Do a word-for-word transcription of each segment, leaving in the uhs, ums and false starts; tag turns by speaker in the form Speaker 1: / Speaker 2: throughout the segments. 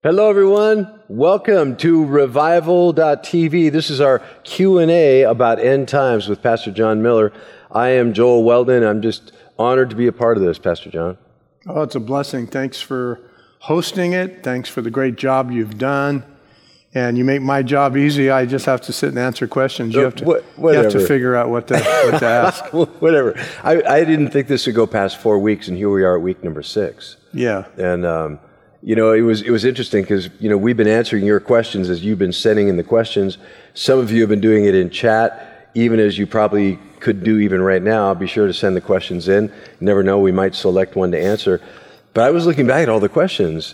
Speaker 1: Hello, everyone. Welcome to Revival dot T V. This is our Q and A about end times with Pastor John Miller. I am Joel Weldon. I'm just honored to be a part of this, Pastor John.
Speaker 2: Oh, it's a blessing. Thanks for hosting it. Thanks for the great job you've done. And you make my job easy. I just have to sit and answer questions. You have to,
Speaker 1: Wh-
Speaker 2: you have to figure out what to, what to ask.
Speaker 1: Whatever. I, I didn't think this would go past four weeks, and here we are at week number six.
Speaker 2: Yeah.
Speaker 1: And, um, you know, it was it was interesting because, you know, we've been answering your questions as you've been sending in the questions. Some of you have been doing it in chat, even as you probably could do even right now. Be sure to send the questions in. You never know, we might select one to answer. But I was looking back at all the questions.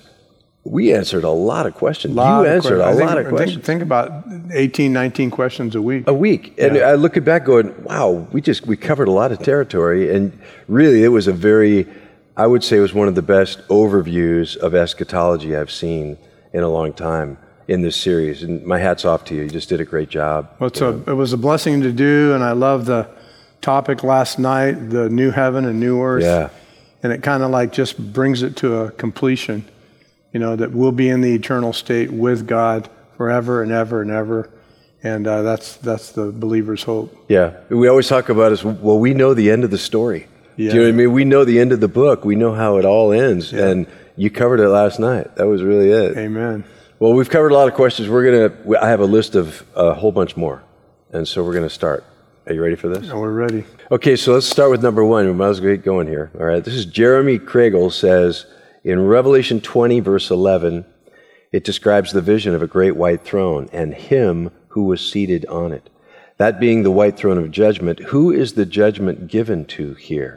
Speaker 1: We answered a lot of questions.
Speaker 2: Lot
Speaker 1: you answered
Speaker 2: que-
Speaker 1: a
Speaker 2: think,
Speaker 1: lot of questions.
Speaker 2: Think, think about eighteen, nineteen questions a week.
Speaker 1: A week. And
Speaker 2: Yeah.
Speaker 1: I look back going, wow, we just, we covered a lot of territory. And really, it was a very, I would say it was one of the best overviews of eschatology I've seen in a long time in this series. And my hat's off to you. You just did a great job.
Speaker 2: Well, it's a, it was a blessing to do, and I love the topic last night, the new heaven and new earth.
Speaker 1: Yeah.
Speaker 2: And it kind of like just brings it to a completion, you know, that we'll be in the eternal state with God forever and ever and ever. And uh, that's that's the believer's hope.
Speaker 1: Yeah. We always talk about is, well, we know the end of the story.
Speaker 2: Yeah.
Speaker 1: Do you know what I mean? We know the end of the book. We know how it all ends.
Speaker 2: Yeah.
Speaker 1: And you covered it last night. That was really it.
Speaker 2: Amen.
Speaker 1: Well, we've covered a lot of questions. We're going to, I have a list of a whole bunch more. And so we're going to start. Are you ready for this?
Speaker 2: And we're ready.
Speaker 1: Okay, so let's start with number one. We might as well get going here. All right, this is Jeremy Kragel says, in Revelation twenty, verse eleven, it describes the vision of a great white throne and him who was seated on it. That being the white throne of judgment, who is the judgment given to here?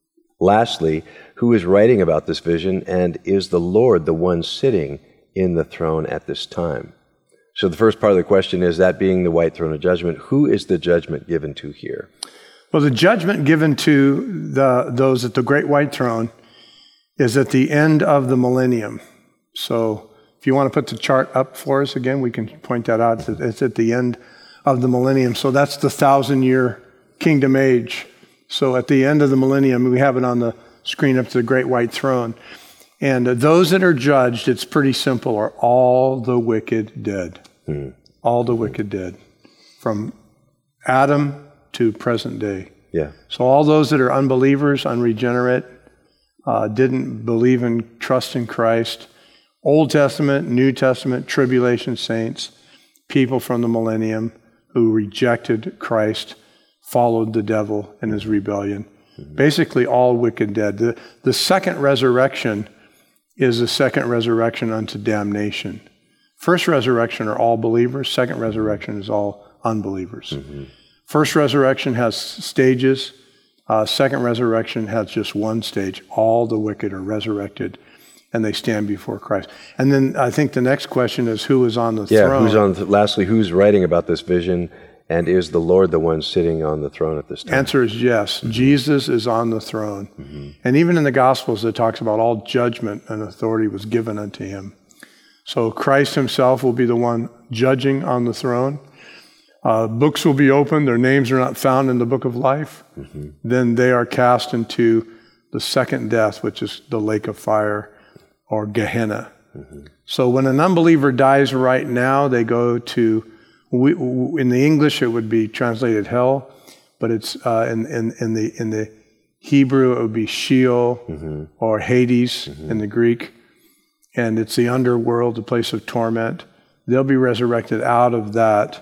Speaker 1: Lastly, who is writing about this vision, and is the Lord the one sitting in the throne at this time? So the first part of the question is, that being the white throne of judgment, who is the judgment given to here?
Speaker 2: Well, the judgment given to the those at the great white throne is at the end of the millennium. So if you want to put the chart up for us again, we can point that out. It's at the end of the millennium. So that's the thousand-year kingdom age. So at the end of the millennium, we have it on the screen up to the great white throne. And those that are judged, it's pretty simple, are all the wicked dead.
Speaker 1: Hmm.
Speaker 2: All the wicked dead. From Adam to present day.
Speaker 1: Yeah.
Speaker 2: So all those that are unbelievers, unregenerate, uh, didn't believe in, trust in Christ, Old Testament, New Testament, tribulation saints, people from the millennium who rejected Christ, followed the devil in his rebellion. Mm-hmm. Basically all wicked dead. The, the second resurrection is the second resurrection unto damnation. First resurrection are all believers. Second resurrection is all unbelievers. Mm-hmm. First resurrection has stages. Uh, second resurrection has just one stage. All the wicked are resurrected, and they stand before Christ. And then I think the next question is, who is on the
Speaker 1: yeah,
Speaker 2: throne?
Speaker 1: who's on? Th- lastly, who's writing about this vision, and is the Lord the one sitting on the throne at this time?
Speaker 2: Answer is yes. Mm-hmm. Jesus is on the throne. Mm-hmm. And even in the Gospels, it talks about all judgment and authority was given unto him. So Christ himself will be the one judging on the throne. Uh, books will be opened. Their names are not found in the book of life. Mm-hmm. Then they are cast into the second death, which is the lake of fire or Gehenna. Mm-hmm. So when an unbeliever dies right now, they go to, we, in the English it would be translated hell, but it's uh, in, in, in, the, in the Hebrew it would be Sheol mm-hmm. or Hades mm-hmm. in the Greek. And it's the underworld, the place of torment. They'll be resurrected out of that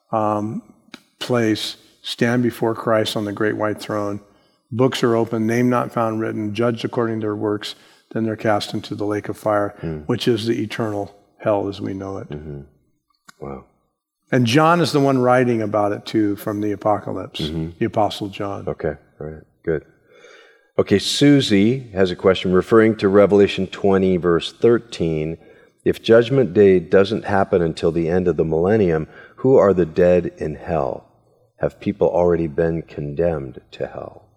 Speaker 2: um, place, stand before Christ on the great white throne. Books are open, name not found written, judged according to their works. Then they're cast into the lake of fire, mm. which is the eternal hell as we know it.
Speaker 1: Mm-hmm. Wow.
Speaker 2: And John is the one writing about it too from the Apocalypse, mm-hmm. the Apostle John.
Speaker 1: Okay, all right, good. Okay, Susie has a question referring to Revelation twenty, verse thirteen. If Judgment Day doesn't happen until the end of the millennium, who are the dead in hell? Have people already been condemned to hell?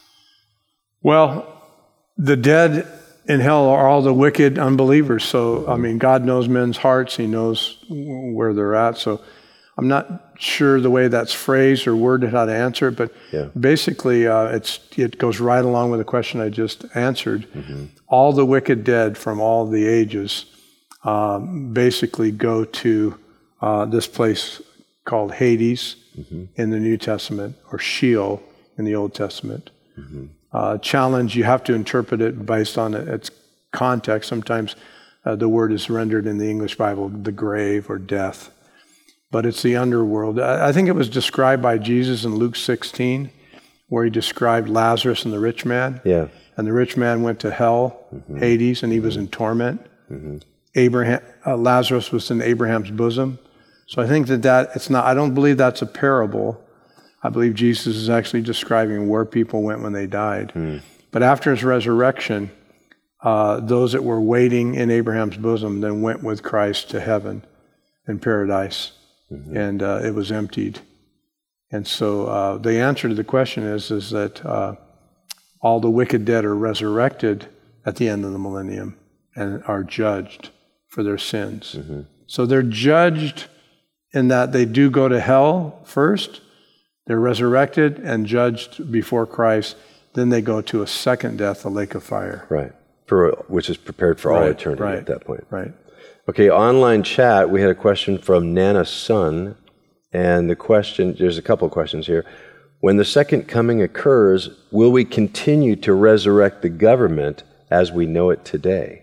Speaker 2: Well, the dead in hell are all the wicked unbelievers. So, mm-hmm. I mean, God knows men's hearts. He knows where they're at. So I'm not sure the way that's phrased or worded how to answer it, but yeah. basically uh, it's it goes right along with the question I just answered. Mm-hmm. All the wicked dead from all the ages um, basically go to uh, this place called Hades mm-hmm. in the New Testament, or Sheol in the Old Testament. Mm-hmm. Uh, challenge, you have to interpret it based on its context. Sometimes uh, the word is rendered in the English Bible, the grave or death. But it's the underworld. I think it was described by Jesus in Luke sixteen, where he described Lazarus and the rich man.
Speaker 1: Yeah.
Speaker 2: And the rich man went to hell, mm-hmm. Hades, and he mm-hmm. was in torment. Mm-hmm. Abraham, uh, Lazarus was in Abraham's bosom. So I think that that it's not. I don't believe that's a parable. I believe Jesus is actually describing where people went when they died. Mm. But after his resurrection, uh, those that were waiting in Abraham's bosom then went with Christ to heaven and paradise. Mm-hmm. And uh, it was emptied. And so uh, the answer to the question is, is that uh, all the wicked dead are resurrected at the end of the millennium and are judged for their sins. Mm-hmm. So they're judged in that they do go to hell first, they're resurrected and judged before Christ, then they go to a second death, the lake of fire.
Speaker 1: Right, for which is prepared for
Speaker 2: right,
Speaker 1: all eternity
Speaker 2: right,
Speaker 1: at that point.
Speaker 2: Right.
Speaker 1: Okay, online chat, we had a question from Nana Sun, and the question, there's a couple of questions here. When the second coming occurs, will we continue to resurrect the government as we know it today?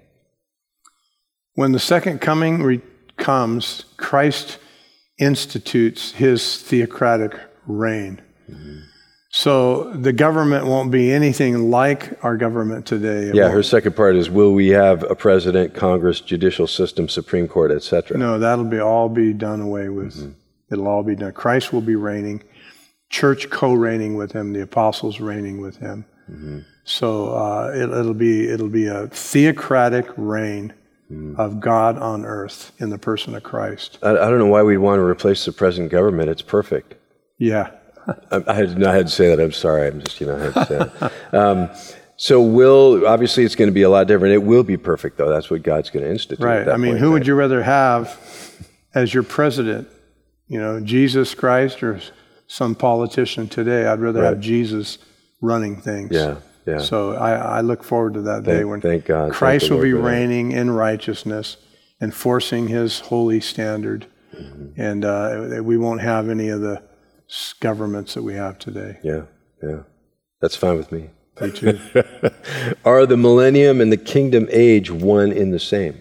Speaker 2: When the second coming re- comes, Christ institutes his theocratic reign. Mm-hmm. So the government won't be anything like our government today. It
Speaker 1: yeah,
Speaker 2: won't.
Speaker 1: Her second part is, will we have a president, Congress, judicial system, Supreme Court, et cetera?
Speaker 2: No, that'll be all be done away with. Mm-hmm. It'll all be done. Christ will be reigning, church co-reigning with him, the apostles reigning with him. Mm-hmm. So uh, it, it'll be it'll be a theocratic reign mm-hmm. of God on earth in the person of Christ.
Speaker 1: I, I don't know why we'd want to replace the present government. It's perfect.
Speaker 2: Yeah.
Speaker 1: I, I, had, I had to say that. I'm sorry. I'm just, you know, I had to say that. Um, so will, obviously it's going to be a lot different. It will be perfect, though. That's what God's going to institute.
Speaker 2: Right. I mean,
Speaker 1: point,
Speaker 2: who
Speaker 1: right?
Speaker 2: would you rather have as your president? You know, Jesus Christ or some politician today? I'd rather right. have Jesus running things.
Speaker 1: Yeah, yeah.
Speaker 2: So I, I look forward to that
Speaker 1: thank,
Speaker 2: day when
Speaker 1: thank God.
Speaker 2: Christ
Speaker 1: thank
Speaker 2: will be reigning in righteousness, enforcing his holy standard. Mm-hmm. And uh, we won't have any of the governments that we have today.
Speaker 1: Yeah, yeah. That's fine with me.
Speaker 2: Me too.
Speaker 1: Are the millennium and the kingdom age one in the same?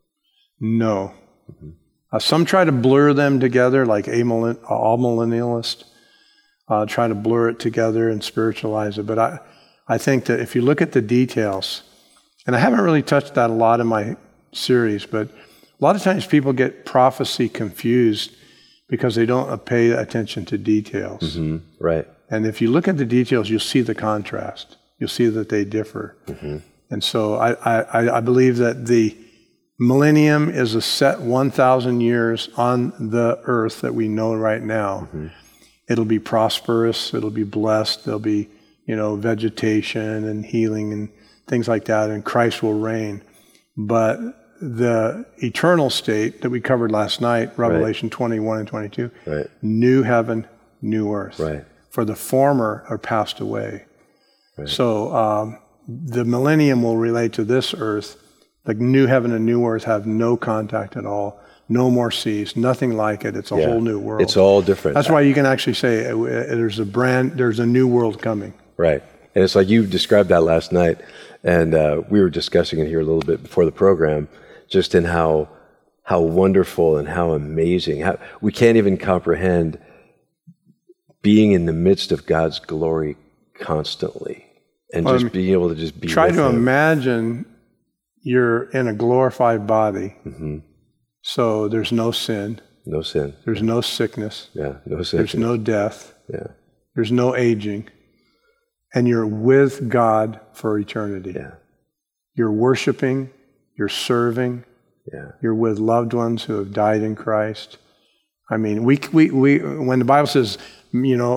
Speaker 2: No. Mm-hmm. Uh, some try to blur them together, like amillenn- all millennialists uh, try to blur it together and spiritualize it. But I, I think that if you look at the details, and I haven't really touched that a lot in my series, but a lot of times people get prophecy confused because they don't pay attention to details.
Speaker 1: Mm-hmm. Right.
Speaker 2: And if you look at the details, you'll see the contrast. You'll see that they differ. Mm-hmm. And so I, I, I believe that the millennium is a set one thousand years on the earth that we know right now. Mm-hmm. It'll be prosperous. It'll be blessed. There'll be, you know, vegetation and healing and things like that, and Christ will reign. But the eternal state that we covered last night, Revelation right. twenty-one and twenty-two,
Speaker 1: right.
Speaker 2: new heaven, new earth.
Speaker 1: Right.
Speaker 2: For the former are passed away.
Speaker 1: Right.
Speaker 2: So um, the millennium will relate to this earth. The new heaven and new earth have no contact at all, no more seas, nothing like it. It's a
Speaker 1: yeah.
Speaker 2: whole new world.
Speaker 1: It's all different.
Speaker 2: That's why you can actually say uh, there's a brand, there's a new world coming.
Speaker 1: Right. And it's like you described that last night, and uh, we were discussing it here a little bit before the program, just in how how wonderful and how amazing. How, we can't even comprehend being in the midst of God's glory constantly, and
Speaker 2: well,
Speaker 1: just
Speaker 2: I mean,
Speaker 1: being able to just be
Speaker 2: try
Speaker 1: with
Speaker 2: to
Speaker 1: him.
Speaker 2: imagine you're in a glorified body,
Speaker 1: mm-hmm.
Speaker 2: so there's no sin.
Speaker 1: No sin.
Speaker 2: There's no sickness.
Speaker 1: Yeah, no sin.
Speaker 2: There's no death.
Speaker 1: Yeah.
Speaker 2: There's no aging. And you're with God for eternity.
Speaker 1: Yeah.
Speaker 2: You're worshiping, you're serving,
Speaker 1: yeah.
Speaker 2: you're with loved ones who have died in Christ. I mean, we, we, we, when the Bible says, you know,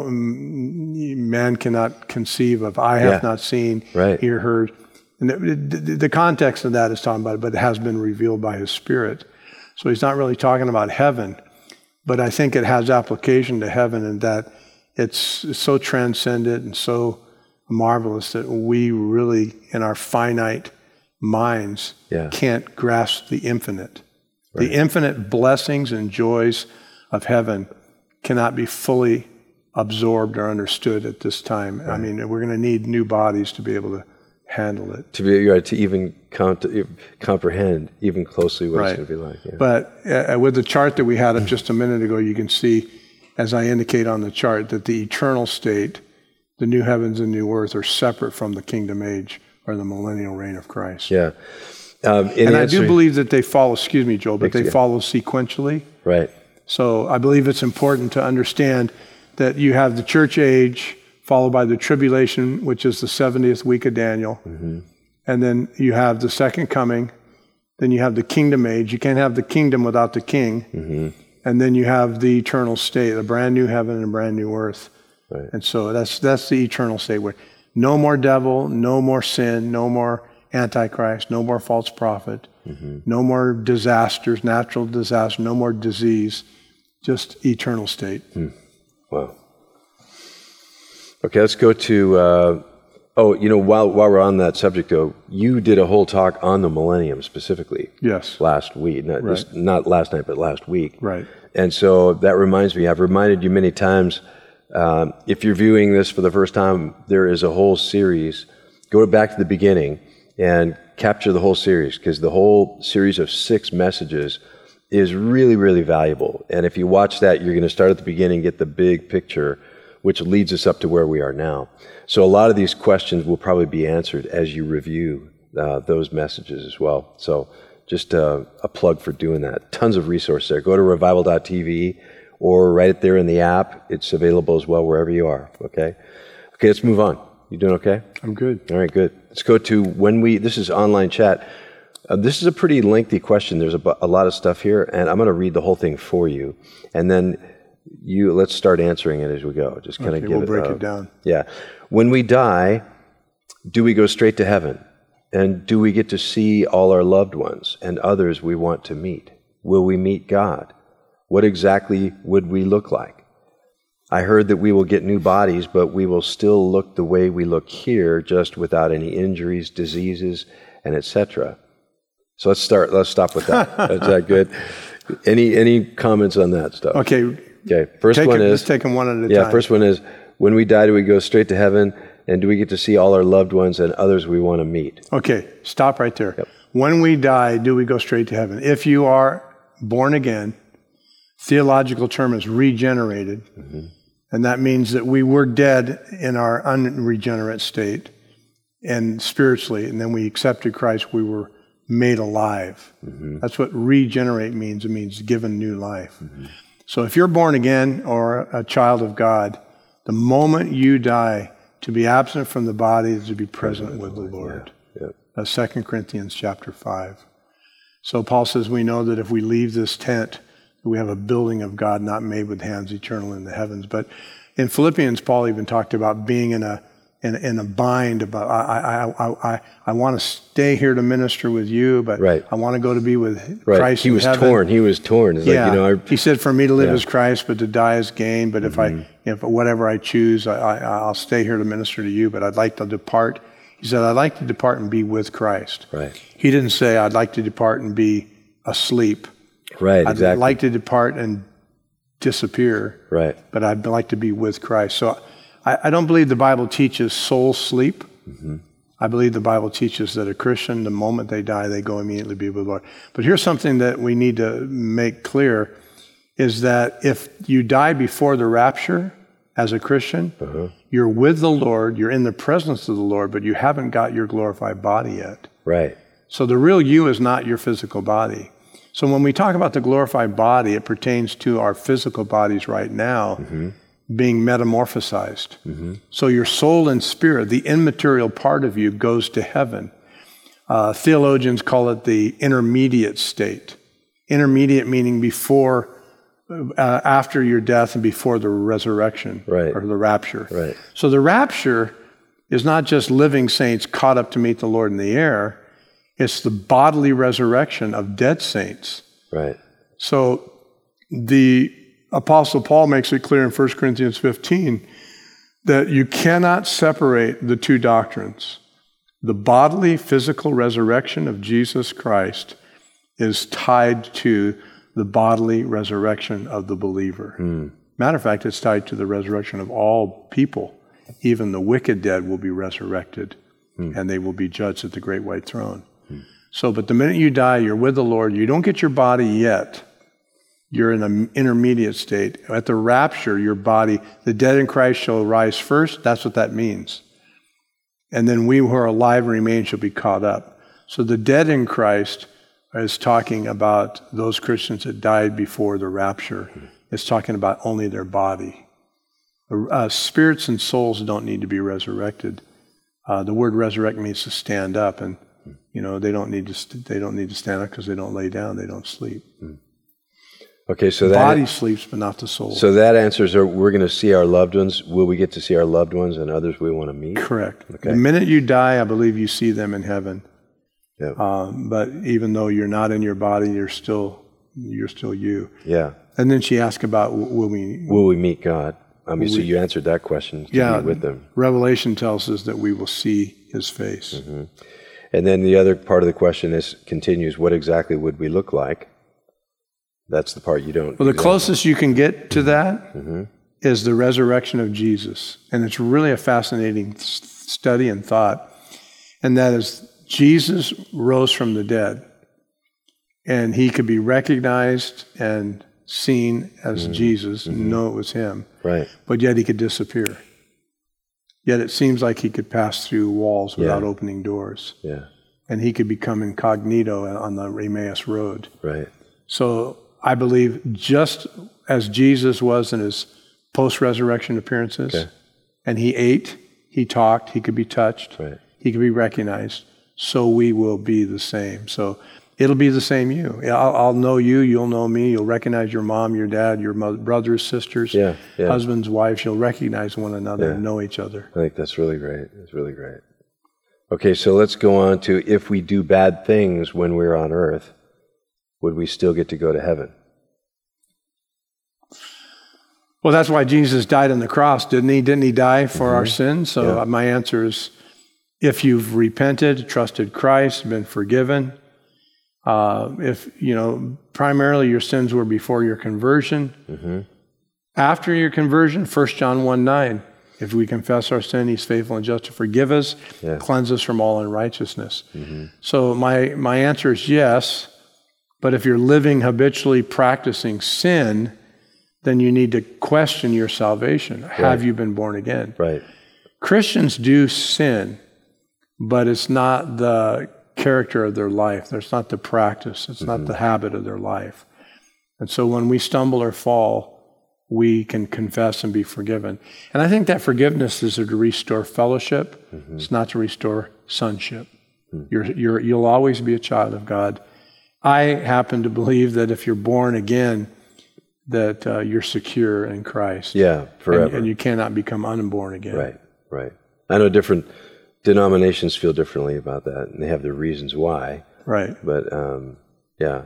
Speaker 2: man cannot conceive of, I have
Speaker 1: yeah.
Speaker 2: not seen,
Speaker 1: right.
Speaker 2: ear heard. And the, the, the context of that is talking about it, but it has been revealed by His Spirit. So he's not really talking about heaven, but I think it has application to heaven in that it's, it's so transcendent and so marvelous that we really, in our finite minds,
Speaker 1: yeah.
Speaker 2: can't grasp the infinite. Right. The infinite blessings and joys of heaven cannot be fully absorbed or understood at this time. Right. I mean, we're going to need new bodies to be able to handle it.
Speaker 1: To be right, to even count, comprehend even closely what
Speaker 2: right.
Speaker 1: it's going to be like. Yeah.
Speaker 2: But uh, with the chart that we had up just a minute ago, you can see, as I indicate on the chart, that the eternal state, the new heavens and new earth, are separate from the kingdom age or the millennial reign of Christ.
Speaker 1: Yeah. Um,
Speaker 2: and I do believe that they follow, excuse me, Joel, but they
Speaker 1: again.
Speaker 2: follow sequentially.
Speaker 1: Right.
Speaker 2: So I believe it's important to understand that you have the church age followed by the tribulation, which is the seventieth week of Daniel. Mm-hmm. And then you have the second coming. Then you have the kingdom age. You can't have the kingdom without the king. Mm-hmm. And then you have the eternal state, a brand new heaven and a brand new earth. Right. And so that's that's the eternal state where no more devil, no more sin, no more Antichrist, no more false prophet, mm-hmm. no more disasters, natural disaster, no more disease, just eternal state.
Speaker 1: Mm. Wow. Okay, let's go to, uh, oh, you know, while while we're on that subject, though, you did a whole talk on the millennium specifically.
Speaker 2: Yes.
Speaker 1: Last week. Not,
Speaker 2: right.
Speaker 1: just, not last night, but last week.
Speaker 2: Right.
Speaker 1: And so that reminds me, I've reminded you many times, um, if you're viewing this for the first time, there is a whole series. Go back to the beginning and capture the whole series, because the whole series of six messages is really, really valuable. And if you watch that, you're going to start at the beginning, get the big picture, which leads us up to where we are now. So a lot of these questions will probably be answered as you review uh, those messages as well. So just uh, a plug for doing that. Tons of resources there. Go to revival dot t v or right there in the app. It's available as well wherever you are, okay? Okay, let's move on. You doing okay?
Speaker 2: I'm good.
Speaker 1: All right, good. Let's go to when we, this is online chat. Uh, this is a pretty lengthy question. There's a, a lot of stuff here, and I'm going to read the whole thing for you. And then you, let's start answering it as we go. Just kind of
Speaker 2: okay,
Speaker 1: give
Speaker 2: we'll
Speaker 1: it
Speaker 2: break
Speaker 1: uh,
Speaker 2: it down.
Speaker 1: Yeah. When we die, do we go straight to heaven? And do we get to see all our loved ones and others we want to meet? Will we meet God? What exactly would we look like? I heard that we will get new bodies, but we will still look the way we look here, just without any injuries, diseases, and et cetera. So let's start. Let's stop with that. Is that good? Any any comments on that stuff?
Speaker 2: Okay.
Speaker 1: Okay. First
Speaker 2: take
Speaker 1: one
Speaker 2: it,
Speaker 1: is.
Speaker 2: Let's take them one at a
Speaker 1: yeah,
Speaker 2: time.
Speaker 1: Yeah. First one is: when we die, do we go straight to heaven, and do we get to see all our loved ones and others we want to meet?
Speaker 2: Okay. Stop right there.
Speaker 1: Yep.
Speaker 2: When we die, do we go straight to heaven? If you are born again, theological term is regenerated, mm-hmm. and that means that we were dead in our unregenerate state, and spiritually, and then we accepted Christ. We were made alive. Mm-hmm. That's what regenerate means. It means given new life. Mm-hmm. So if you're born again or a child of God, the moment you die, to be absent from the body is to be present with the Lord. Yeah. Yeah. That's Second Corinthians chapter five. So Paul says we know that if we leave this tent, we have a building of God not made with hands, eternal in the heavens. But in Philippians, Paul even talked about being in a In, in a bind about I I I I, I want to stay here to minister with you, but
Speaker 1: right.
Speaker 2: I want to go to be with
Speaker 1: right.
Speaker 2: Christ.
Speaker 1: He
Speaker 2: in
Speaker 1: was
Speaker 2: heaven.
Speaker 1: torn. He was torn. It's
Speaker 2: yeah.
Speaker 1: Like, you know, I,
Speaker 2: he said, "For me to live
Speaker 1: yeah.
Speaker 2: is Christ, but to die is gain. But if mm-hmm. I if whatever I choose, I, I I'll stay here to minister to you. But I'd like to depart." He said, "I'd like to depart and be with Christ."
Speaker 1: Right.
Speaker 2: He didn't say, "I'd like to depart and be asleep."
Speaker 1: Right.
Speaker 2: I'd
Speaker 1: exactly.
Speaker 2: like to depart and disappear.
Speaker 1: Right.
Speaker 2: But I'd like to be with Christ. So. I don't believe the Bible teaches soul sleep. Mm-hmm. I believe the Bible teaches that a Christian, the moment they die, they go immediately be with the Lord. But here's something that we need to make clear, is that if you die before the rapture as a Christian, uh-huh. you're with the Lord, you're in the presence of the Lord, but you haven't got your glorified body yet.
Speaker 1: Right.
Speaker 2: So the real you is not your physical body. So when we talk about the glorified body, it pertains to our physical bodies right now, mm-hmm. being metamorphosized. Mm-hmm. So your soul and spirit, the immaterial part of you, goes to heaven. Uh, theologians call it the intermediate state. Intermediate meaning before, uh, after your death and before the resurrection,
Speaker 1: right.
Speaker 2: or the rapture.
Speaker 1: Right.
Speaker 2: So the rapture is not just living saints caught up to meet the Lord in the air. It's the bodily resurrection of dead saints.
Speaker 1: Right.
Speaker 2: So the Apostle Paul makes it clear in First Corinthians fifteen that you cannot separate the two doctrines, the bodily physical resurrection of Jesus Christ is tied to the bodily resurrection of the believer.
Speaker 1: Mm.
Speaker 2: Matter of fact, it's tied to the resurrection of all people. Even the wicked dead will be resurrected, mm. and they will be judged at the great white throne. Mm. So, but the minute you die, you're with the Lord. You don't get your body yet. You're in an intermediate state. At the rapture, your body, the dead in Christ shall rise first. That's what that means. And then we who are alive and remain shall be caught up. So the dead in Christ is talking about those Christians that died before the rapture. It's talking about only their body. Uh, spirits and souls don't need to be resurrected. Uh, the word resurrect means to stand up, and you know they don't need to. St- they don't need to stand up because they don't lay down. They don't sleep.
Speaker 1: Okay, so
Speaker 2: the
Speaker 1: that
Speaker 2: body sleeps, but not the soul.
Speaker 1: So that answers are we're going to see our loved ones. Will we get to see our loved ones and others we want to meet?
Speaker 2: Correct.
Speaker 1: Okay.
Speaker 2: The minute you die, I believe you see them in heaven.
Speaker 1: Yeah.
Speaker 2: Um, but even though you're not in your body, you're still you're still you.
Speaker 1: Yeah.
Speaker 2: And then she asked about will we
Speaker 1: will we meet God? I mean, so
Speaker 2: we,
Speaker 1: you answered that question. To
Speaker 2: yeah.
Speaker 1: meet with them.
Speaker 2: Revelation tells us that we will see His face.
Speaker 1: Mm-hmm. And then the other part of the question is continues. What exactly would we look like? That's the part you don't.
Speaker 2: Well, the
Speaker 1: you
Speaker 2: closest
Speaker 1: don't.
Speaker 2: you can get to that
Speaker 1: mm-hmm.
Speaker 2: is the resurrection of Jesus, and it's really a fascinating study and thought. And that is, Jesus rose from the dead, and He could be recognized and seen as mm-hmm. Jesus, and mm-hmm. know it was Him.
Speaker 1: Right.
Speaker 2: But yet He could disappear. Yet it seems like He could pass through walls without
Speaker 1: yeah.
Speaker 2: opening doors.
Speaker 1: Yeah.
Speaker 2: And He could become incognito on the Emmaus Road.
Speaker 1: Right.
Speaker 2: So I believe just as Jesus was in His post-resurrection appearances,
Speaker 1: okay.
Speaker 2: and He ate, He talked, He could be touched,
Speaker 1: right.
Speaker 2: He could be recognized, so we will be the same. So it'll be the same you. I'll, I'll know you, you'll know me, you'll recognize your mom, your dad, your mother, brothers, sisters,
Speaker 1: yeah, yeah.
Speaker 2: husbands, wives. You'll recognize one another
Speaker 1: yeah.
Speaker 2: and know each other.
Speaker 1: I think that's really great. That's really great. Okay, so let's go on to if we do bad things when we're on earth, would we still get to go to heaven?
Speaker 2: Well, that's why Jesus died on the cross, didn't He? Didn't He die for mm-hmm. our sins? So
Speaker 1: yeah.
Speaker 2: my answer is, if you've repented, trusted Christ, been forgiven, uh, if, you know, primarily your sins were before your conversion.
Speaker 1: Mm-hmm. After
Speaker 2: your conversion, First John one nine, if we confess our sin, He's faithful and just to forgive us,
Speaker 1: yeah.
Speaker 2: cleanse us from all unrighteousness.
Speaker 1: Mm-hmm.
Speaker 2: So my, my answer is yes, but if you're living habitually practicing sin, then you need to question your salvation. Right. Have you been born again?
Speaker 1: Right.
Speaker 2: Christians do sin, but it's not the character of their life. It's not the practice. It's mm-hmm. not the habit of their life. And so when we stumble or fall, we can confess and be forgiven. And I think that forgiveness is to restore fellowship. Mm-hmm. It's not to restore sonship. Mm-hmm. You're, you're, you'll always be a child of God. I happen to believe that if you're born again, that uh, you're secure in Christ.
Speaker 1: Yeah, forever.
Speaker 2: And, and you cannot become unborn again.
Speaker 1: Right, right. I know different denominations feel differently about that, and they have their reasons why.
Speaker 2: Right.
Speaker 1: But um, yeah,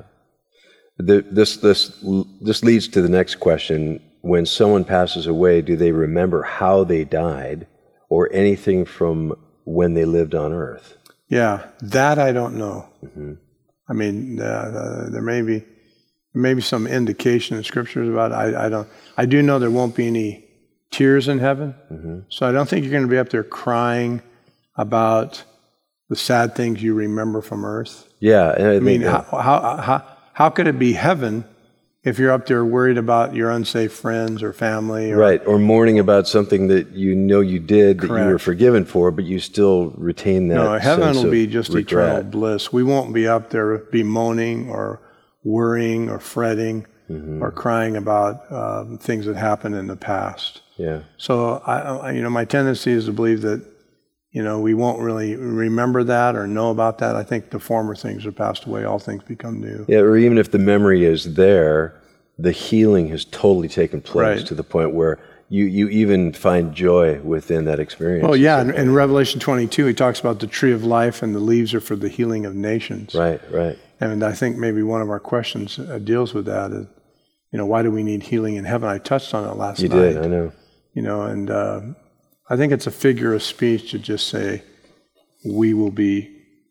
Speaker 1: the, this this this leads to the next question: when someone passes away, do they remember how they died, or anything from when they lived on Earth?
Speaker 2: Yeah, that I don't know.
Speaker 1: Mm-hmm.
Speaker 2: I mean, uh, uh, there may be maybe some indication in scriptures about it. I, I don't. I do know there won't be any tears in heaven, mm-hmm. so I don't think you're going to be up there crying about the sad things you remember from earth.
Speaker 1: Yeah, I,
Speaker 2: I mean, how, how how how could it be heaven if you're up there worried about your unsafe friends or family? Or,
Speaker 1: right, or mourning about something that you know you did
Speaker 2: correct.
Speaker 1: that you were forgiven for, but you still retain that.
Speaker 2: No, heaven
Speaker 1: sense
Speaker 2: will be
Speaker 1: of
Speaker 2: just
Speaker 1: regret.
Speaker 2: Eternal bliss. We won't be up there bemoaning or worrying or fretting mm-hmm. or crying about um, things that happened in the past.
Speaker 1: Yeah.
Speaker 2: So I, I, you know, my tendency is to believe that, you know, we won't really remember that or know about that. I think the former things are passed away; all things become new.
Speaker 1: Yeah, or even if the memory is there, the healing has totally taken place
Speaker 2: right.
Speaker 1: to the point where you, you even find joy within that experience.
Speaker 2: Oh yeah, in, in Revelation twenty-two, he talks about the tree of life and the leaves are for the healing of nations.
Speaker 1: Right, right.
Speaker 2: And I think maybe one of our questions uh, deals with that. Is, you know, why do we need healing in heaven? I touched on it last
Speaker 1: you
Speaker 2: night.
Speaker 1: You did, I know.
Speaker 2: You know, and uh, I think it's a figure of speech to just say we will be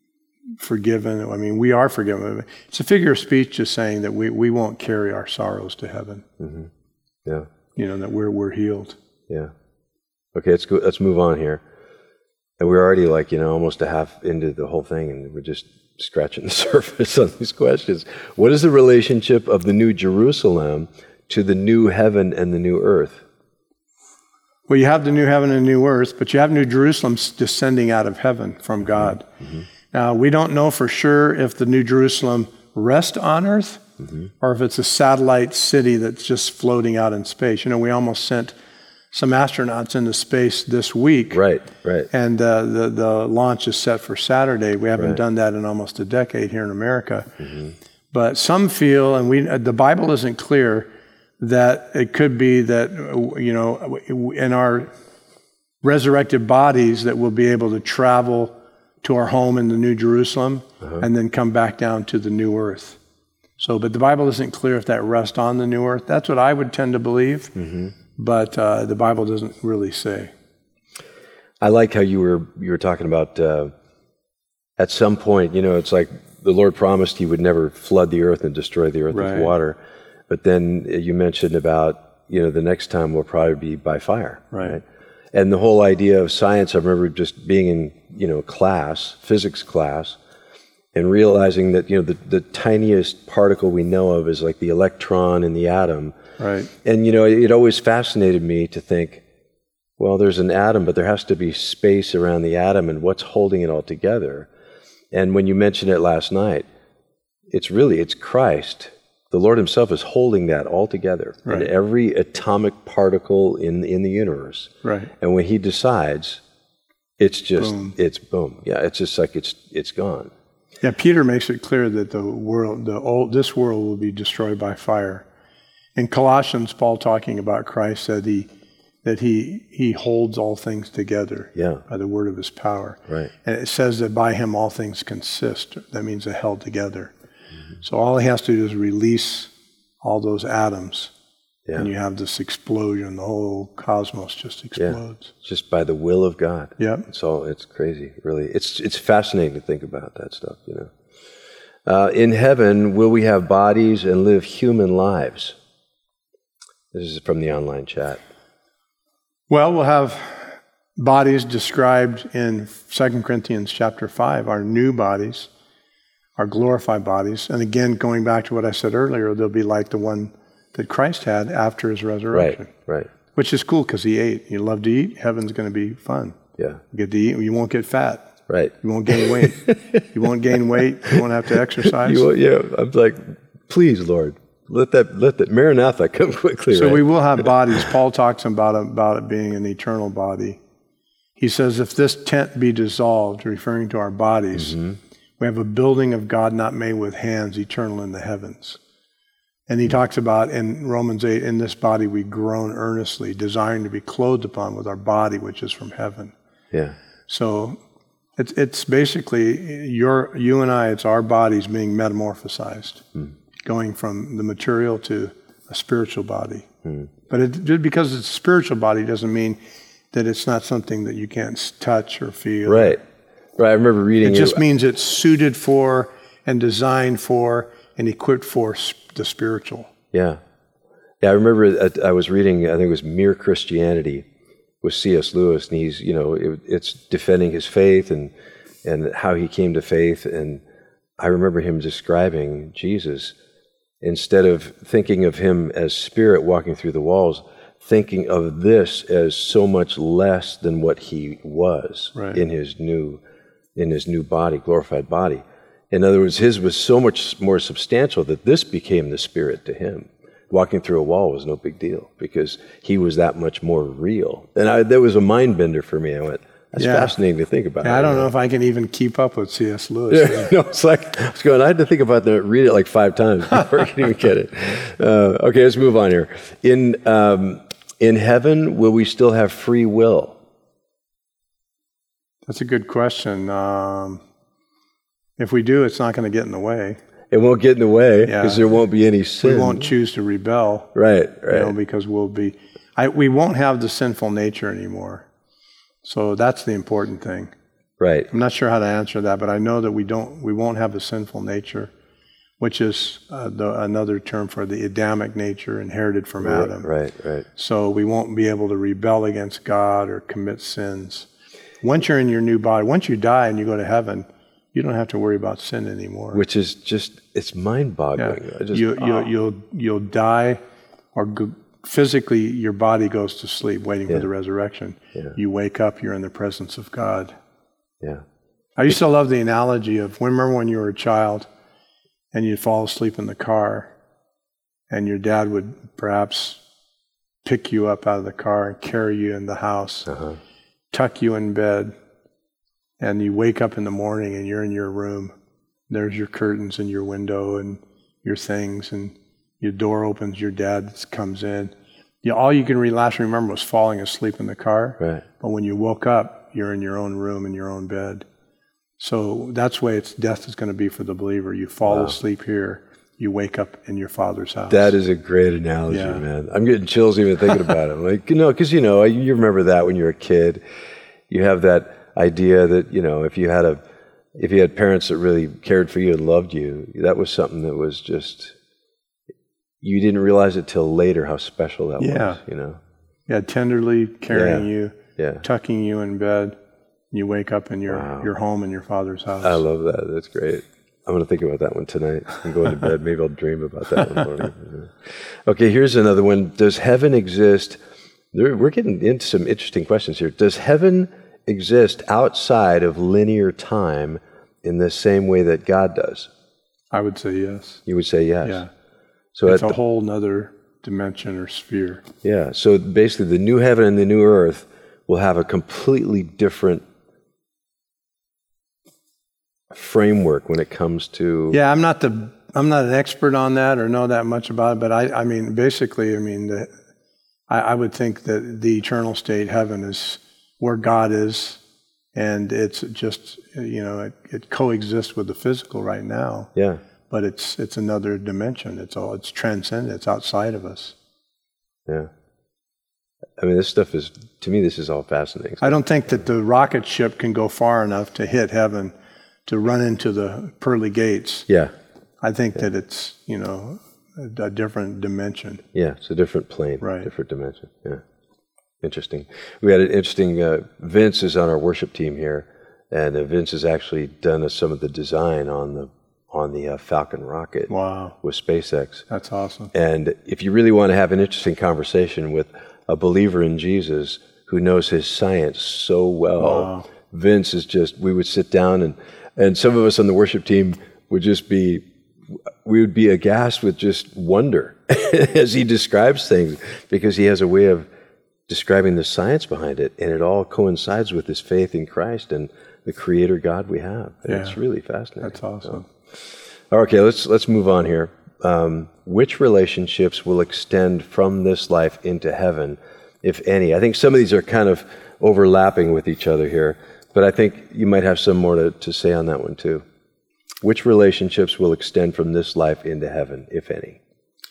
Speaker 2: forgiven. I mean, we are forgiven. It's a figure of speech just saying that we, we won't carry our sorrows to heaven.
Speaker 1: Mm-hmm. Yeah.
Speaker 2: You know, that we're we're healed.
Speaker 1: Yeah. Okay, let's go. Let's move on here. And we're already like, you know, almost a half into the whole thing, and we're just scratching the surface on these questions. What is the relationship of the New Jerusalem to the new heaven and the new earth?
Speaker 2: Well, you have the new heaven and new earth, but you have New Jerusalem descending out of heaven from God. Mm-hmm. Now, we don't know for sure if the New Jerusalem rests on earth mm-hmm. or if it's a satellite city that's just floating out in space. You know, we almost sent some astronauts into space this week.
Speaker 1: Right, right.
Speaker 2: And uh, the, the launch is set for Saturday. We haven't
Speaker 1: right.
Speaker 2: done that in almost a decade here in America. Mm-hmm. But some feel, and we the Bible isn't clear, that it could be that, you know, in our resurrected bodies that we'll be able to travel to our home in the New Jerusalem uh-huh. and then come back down to the new earth. So, but the Bible isn't clear if that rests on the new earth. That's what I would tend to believe, mm-hmm. but uh, the Bible doesn't really say.
Speaker 1: I like how you were you were talking about uh, at some point, you know, it's like the Lord promised He would never flood the earth and destroy the earth right. with water. But then you mentioned about, you know, the next time will probably be by fire.
Speaker 2: Right.
Speaker 1: right? And the whole idea of science, I remember just being in, you know, class, physics class, and realizing that, you know, the, the tiniest particle we know of is like the electron in the atom.
Speaker 2: Right.
Speaker 1: And, you know, it, it always fascinated me to think, well, there's an atom, but there has to be space around the atom, and what's holding it all together? And when you mentioned it last night, it's really, it's Christ. The Lord Himself is holding that all together,
Speaker 2: right.
Speaker 1: in every atomic particle in in the universe.
Speaker 2: Right.
Speaker 1: And when He decides, it's just
Speaker 2: boom.
Speaker 1: it's boom. Yeah, it's just like it's it's gone.
Speaker 2: Yeah, Peter makes it clear that the world, the old, this world will be destroyed by fire. In Colossians, Paul, talking about Christ, said he that he he holds all things together
Speaker 1: yeah.
Speaker 2: by the word of His power.
Speaker 1: Right.
Speaker 2: And it says that by Him all things consist. That means they're held together. So all He has to do is release all those atoms, yeah. and you have this explosion. The whole cosmos just explodes.
Speaker 1: Yeah. Just by the will of God.
Speaker 2: Yeah.
Speaker 1: It's all. It's crazy, really. It's it's fascinating to think about that stuff. You know, uh, in heaven, will we have bodies and live human lives? This is from the online chat.
Speaker 2: Well, we'll have bodies described in Second Corinthians chapter five. Our new bodies. Our glorified bodies. And again, going back to what I said earlier, they'll be like the one that Christ had after His resurrection.
Speaker 1: Right, right.
Speaker 2: Which is cool because He ate. You love to eat, heaven's going to be fun.
Speaker 1: Yeah.
Speaker 2: You get to eat, you won't get fat.
Speaker 1: Right.
Speaker 2: You won't gain weight. You won't gain weight. You won't have to exercise.
Speaker 1: You, yeah, I'm like, please, Lord, let that, let that, Maranatha come quickly.
Speaker 2: So
Speaker 1: right?
Speaker 2: we will have bodies. Paul talks about, about it being an eternal body. He says, if this tent be dissolved, referring to our bodies, mm-hmm. we have a building of God not made with hands, eternal in the heavens. And he talks about in Romans eight, in this body we groan earnestly, desiring to be clothed upon with our body, which is from heaven.
Speaker 1: Yeah.
Speaker 2: So it's it's basically your you and I, it's our bodies being metamorphosized, mm. going from the material to a spiritual body. Mm. But it, just because it's a spiritual body doesn't mean that it's not something that you can't touch or feel.
Speaker 1: Right. Right, I remember reading.
Speaker 2: It just it. means it's suited for and designed for and equipped for the spiritual.
Speaker 1: Yeah. Yeah, I remember I was reading, I think it was Mere Christianity with C S Lewis, and he's, you know, it, it's defending his faith and, and how he came to faith. And I remember him describing Jesus, instead of thinking of Him as spirit walking through the walls, thinking of this as so much less than what He was
Speaker 2: right.
Speaker 1: in His new in his new body, glorified body. In other words, His was so much more substantial that this became the spirit to Him. Walking through a wall was no big deal because He was that much more real. And I, that was a mind bender for me. I went, that's yeah. fascinating to think about.
Speaker 2: Yeah, I don't know if I can even keep up with C S Lewis.
Speaker 1: Yeah, no, it's like, I was going, I had to think about that, read it like five times before I can even get it. Uh, okay, let's move on here. In, um, in heaven, will we still have free will?
Speaker 2: That's a good question. Um, if we do, it's not going to get in the way.
Speaker 1: It won't get in the way because yeah. there won't be any sin.
Speaker 2: We won't choose to rebel.
Speaker 1: Right, right.
Speaker 2: You know, because we'll be, I, we won't have the sinful nature anymore. So that's the important thing.
Speaker 1: Right.
Speaker 2: I'm not sure how to answer that, but I know that we don't, we won't have a sinful nature, which is uh, the, another term for the Adamic nature inherited from
Speaker 1: Right,
Speaker 2: Adam.
Speaker 1: right, right.
Speaker 2: So we won't be able to rebel against God or commit sins. Once you're in your new body, once you die and you go to heaven, you don't have to worry about sin anymore.
Speaker 1: Which is just, it's mind-boggling.
Speaker 2: Yeah.
Speaker 1: I just,
Speaker 2: you, you,
Speaker 1: oh.
Speaker 2: you'll, you'll die, or go, physically your body goes to sleep waiting
Speaker 1: Yeah.
Speaker 2: for the resurrection.
Speaker 1: Yeah.
Speaker 2: You wake up, you're in the presence of God.
Speaker 1: Yeah.
Speaker 2: I used to love the analogy of, remember when you were a child and you'd fall asleep in the car and your dad would perhaps pick you up out of the car and carry you in the house,
Speaker 1: Uh-huh.
Speaker 2: tuck you in bed, and you wake up in the morning and you're in your room. There's your curtains and your window and your things, and your door opens, your dad comes in. You know, all you can re- last remember was falling asleep in the car.
Speaker 1: Right.
Speaker 2: But when you woke up, you're in your own room, in your own bed. So that's the way it's death is going to be for the believer. You fall
Speaker 1: Wow.
Speaker 2: asleep here, you wake up in your Father's house.
Speaker 1: That is a great analogy,
Speaker 2: Yeah.
Speaker 1: man. I'm getting chills even thinking about it. Like, you know, because, you know, you remember that when you're a kid. You have that idea that, you know, if you had a, if you had parents that really cared for you and loved you, that was something that was just, you didn't realize it till later how special that
Speaker 2: Yeah.
Speaker 1: was, you know?
Speaker 2: Yeah, tenderly carrying
Speaker 1: Yeah.
Speaker 2: you,
Speaker 1: Yeah.
Speaker 2: tucking you in bed. You wake up in your,
Speaker 1: Wow.
Speaker 2: your home in your Father's house.
Speaker 1: I love that. That's great. I'm going to think about that one tonight. I'm going to bed. Maybe I'll dream about that one morning. Okay, here's another one. Does heaven exist? There, we're getting into some interesting questions here. Does heaven exist outside of linear time in the same way that God does?
Speaker 2: I would say yes.
Speaker 1: You would say yes.
Speaker 2: Yeah.
Speaker 1: So
Speaker 2: It's
Speaker 1: at
Speaker 2: a
Speaker 1: the-
Speaker 2: whole nother dimension or sphere.
Speaker 1: yeah. So basically, the new heaven and the new earth will have a completely different framework when it comes to
Speaker 2: Yeah, I'm not the I'm not an expert on that or know that much about it, but I, I mean, basically, I mean, the, I, I would think that the eternal state, heaven, is where God is, and it's just, you know, it, it coexists with the physical right now,
Speaker 1: yeah.
Speaker 2: but it's it's another dimension. It's all it's transcendent. It's outside of us.
Speaker 1: Yeah. I mean, this stuff is, to me, this is all fascinating.
Speaker 2: I don't think that the rocket ship can go far enough to hit heaven, to run into the pearly gates.
Speaker 1: Yeah.
Speaker 2: I think that it's, you know, a, a different dimension.
Speaker 1: Yeah. It's a different plane,
Speaker 2: Right.
Speaker 1: different dimension. Yeah. Interesting. We had an interesting, uh, Vince is on our worship team here, and uh, Vince has actually done uh, some of the design on the on the uh, Falcon rocket
Speaker 2: Wow,
Speaker 1: with SpaceX.
Speaker 2: that's awesome.
Speaker 1: And if you really want to have an interesting conversation with a believer in Jesus who knows his science so well,
Speaker 2: Wow.
Speaker 1: Vince is just, we would sit down and, and some of us on the worship team would just be, we would be aghast with just wonder as he describes things, because he has a way of describing the science behind it, and it all coincides with his faith in Christ and the Creator God we have. And
Speaker 2: Yeah.
Speaker 1: it's really fascinating.
Speaker 2: That's awesome.
Speaker 1: Okay, let's let's move on here. Um, which relationships will extend from this life into heaven, if any? I think some of these are kind of overlapping with each other here, but I think you might have some more to, to say on that one too. Which relationships will extend from this life into heaven, if any?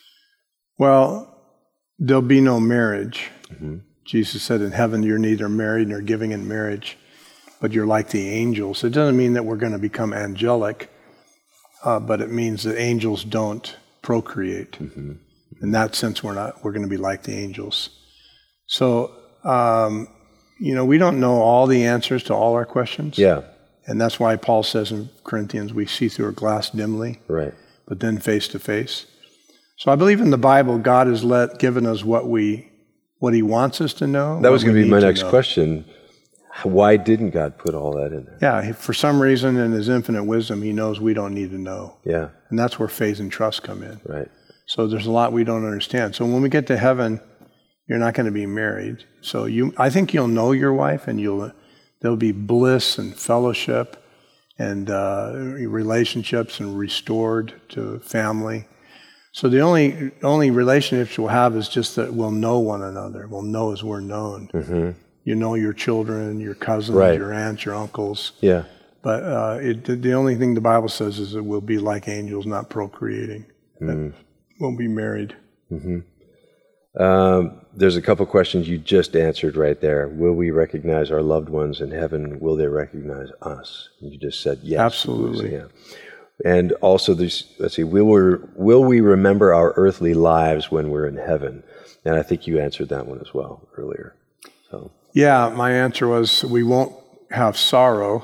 Speaker 2: Well, there'll be no marriage.
Speaker 1: Mm-hmm.
Speaker 2: Jesus said in heaven, you're neither married nor giving in marriage, but you're like the angels. It doesn't mean that we're going to become angelic, uh, but it means that angels don't procreate.
Speaker 1: Mm-hmm.
Speaker 2: In that sense, we're not. We're going to be like the angels. So, um, you know, we don't know all the answers to all our questions.
Speaker 1: Yeah,
Speaker 2: And that's why Paul says in Corinthians, we see through a glass dimly,
Speaker 1: right.
Speaker 2: but then face to face. So I believe in the Bible, God has let given us what we, what He wants us to know.
Speaker 1: That was
Speaker 2: what
Speaker 1: going to
Speaker 2: we
Speaker 1: be my
Speaker 2: need
Speaker 1: next
Speaker 2: know.
Speaker 1: question. Why didn't God put all that in there?
Speaker 2: Yeah, he- for some reason in His infinite wisdom, He knows we don't need to know.
Speaker 1: Yeah,
Speaker 2: And that's where faith and trust come in.
Speaker 1: right.
Speaker 2: So there's a lot we don't understand. So when we get to heaven, you're not going to be married. So you, I think you'll know your wife, and you'll there'll be bliss and fellowship and uh, relationships and restored to family. So the only only relationships we'll have is just that we'll know one another. We'll know as we're known.
Speaker 1: Mm-hmm.
Speaker 2: You know your children, your cousins,
Speaker 1: Right.
Speaker 2: your aunts, your uncles.
Speaker 1: Yeah,
Speaker 2: But uh, it, the only thing the Bible says is that we'll be like angels, not procreating. That we'll be married.
Speaker 1: Um, there's a couple questions you just answered right there. Will we recognize our loved ones in heaven? Will they recognize us? You just said yes.
Speaker 2: Absolutely.
Speaker 1: Yeah. And also, there's, let's see, will we, will we remember our earthly lives when we're in heaven? And I think you answered that one as well earlier. So.
Speaker 2: Yeah, my answer was we won't have sorrow.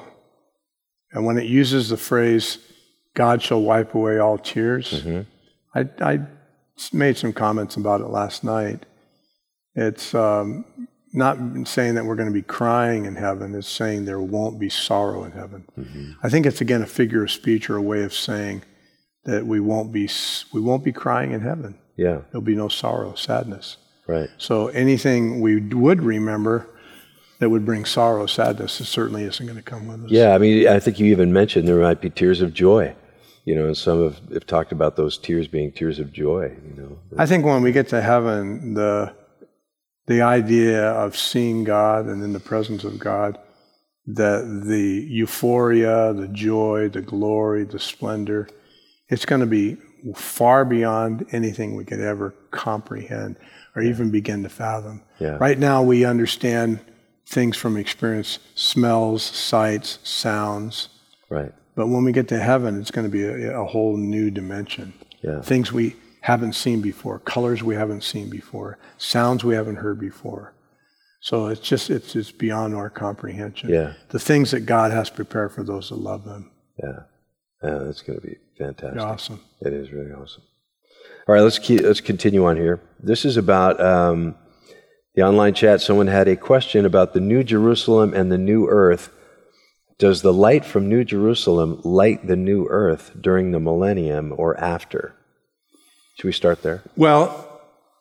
Speaker 2: And when it uses the phrase, God shall wipe away all tears, mm-hmm. I, I made some comments about it last night. It's um, not saying that we're going to be crying in heaven. It's saying there won't be sorrow in heaven. Mm-hmm. I think it's, again, a figure of speech or a way of saying that we won't be we won't be crying in heaven.
Speaker 1: Yeah.
Speaker 2: There'll be no sorrow, sadness.
Speaker 1: Right.
Speaker 2: So anything we would remember that would bring sorrow, sadness, it certainly isn't going to come with us.
Speaker 1: Yeah, I mean, I think you even mentioned there might be tears of joy. You know, and some have, have talked about those tears being tears of joy. You know,
Speaker 2: I think when we get to heaven, the the idea of seeing God and in the presence of God, that the euphoria, the joy, the glory, the splendor, it's going to be far beyond anything we could ever comprehend or yeah. even begin to fathom.
Speaker 1: Yeah.
Speaker 2: Right now, we understand things from experience, smells, sights, sounds.
Speaker 1: Right.
Speaker 2: But when we get to heaven, it's going to be a, a whole new dimension.
Speaker 1: Yeah.
Speaker 2: Things we haven't seen before, colors we haven't seen before, sounds we haven't heard before. So it's just, it's just beyond our comprehension.
Speaker 1: Yeah.
Speaker 2: The things that God has prepared for those that love Him.
Speaker 1: Yeah. Yeah, that's going to be fantastic.
Speaker 2: Awesome.
Speaker 1: It is really awesome. All right, let's keep, let's continue on here. This is about um, the online chat. Someone had a question about the New Jerusalem and the New Earth. Does the light from New Jerusalem light the New Earth during the millennium or after? Should we start there?
Speaker 2: Well,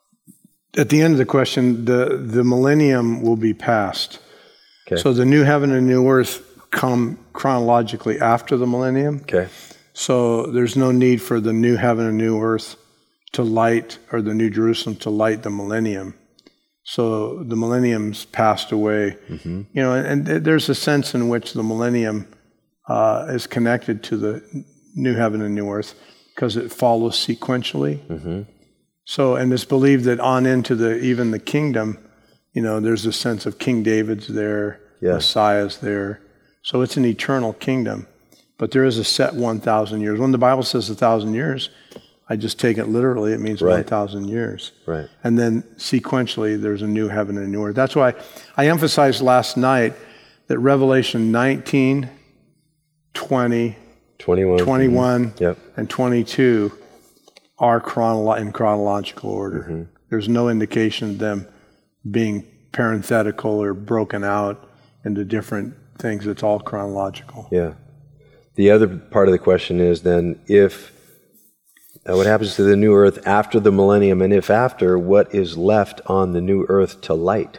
Speaker 2: at the end of the question, the, the millennium will be past.
Speaker 1: Okay.
Speaker 2: So the new heaven and new earth come chronologically after the millennium.
Speaker 1: Okay.
Speaker 2: So there's no need for the new heaven and new earth to light, or the New Jerusalem to light the millennium. So the millennium's passed away. Mm-hmm. You know, and, and there's a sense in which the millennium uh, is connected to the new heaven and new earth because it follows sequentially. Mm-hmm. So, and it's believed that on into the even the kingdom, you know, there's a sense of King David's there, yeah. Messiah's there. So it's an eternal kingdom. But there is a set one thousand years. When the Bible says one thousand years, I just take it literally. It means right. one thousand years.
Speaker 1: Right.
Speaker 2: And then sequentially, there's a new heaven and a new earth. That's why I emphasized last night that Revelation nineteen, twenty,
Speaker 1: twenty-one,
Speaker 2: twenty-one
Speaker 1: mm-hmm. yep.
Speaker 2: and twenty-two are chronolo- in chronological order. Mm-hmm. There's no indication of them being parenthetical or broken out into different things. It's all chronological.
Speaker 1: Yeah. The other part of the question is then, if uh, what happens to the new earth after the millennium, and if after, what is left on the new earth to light?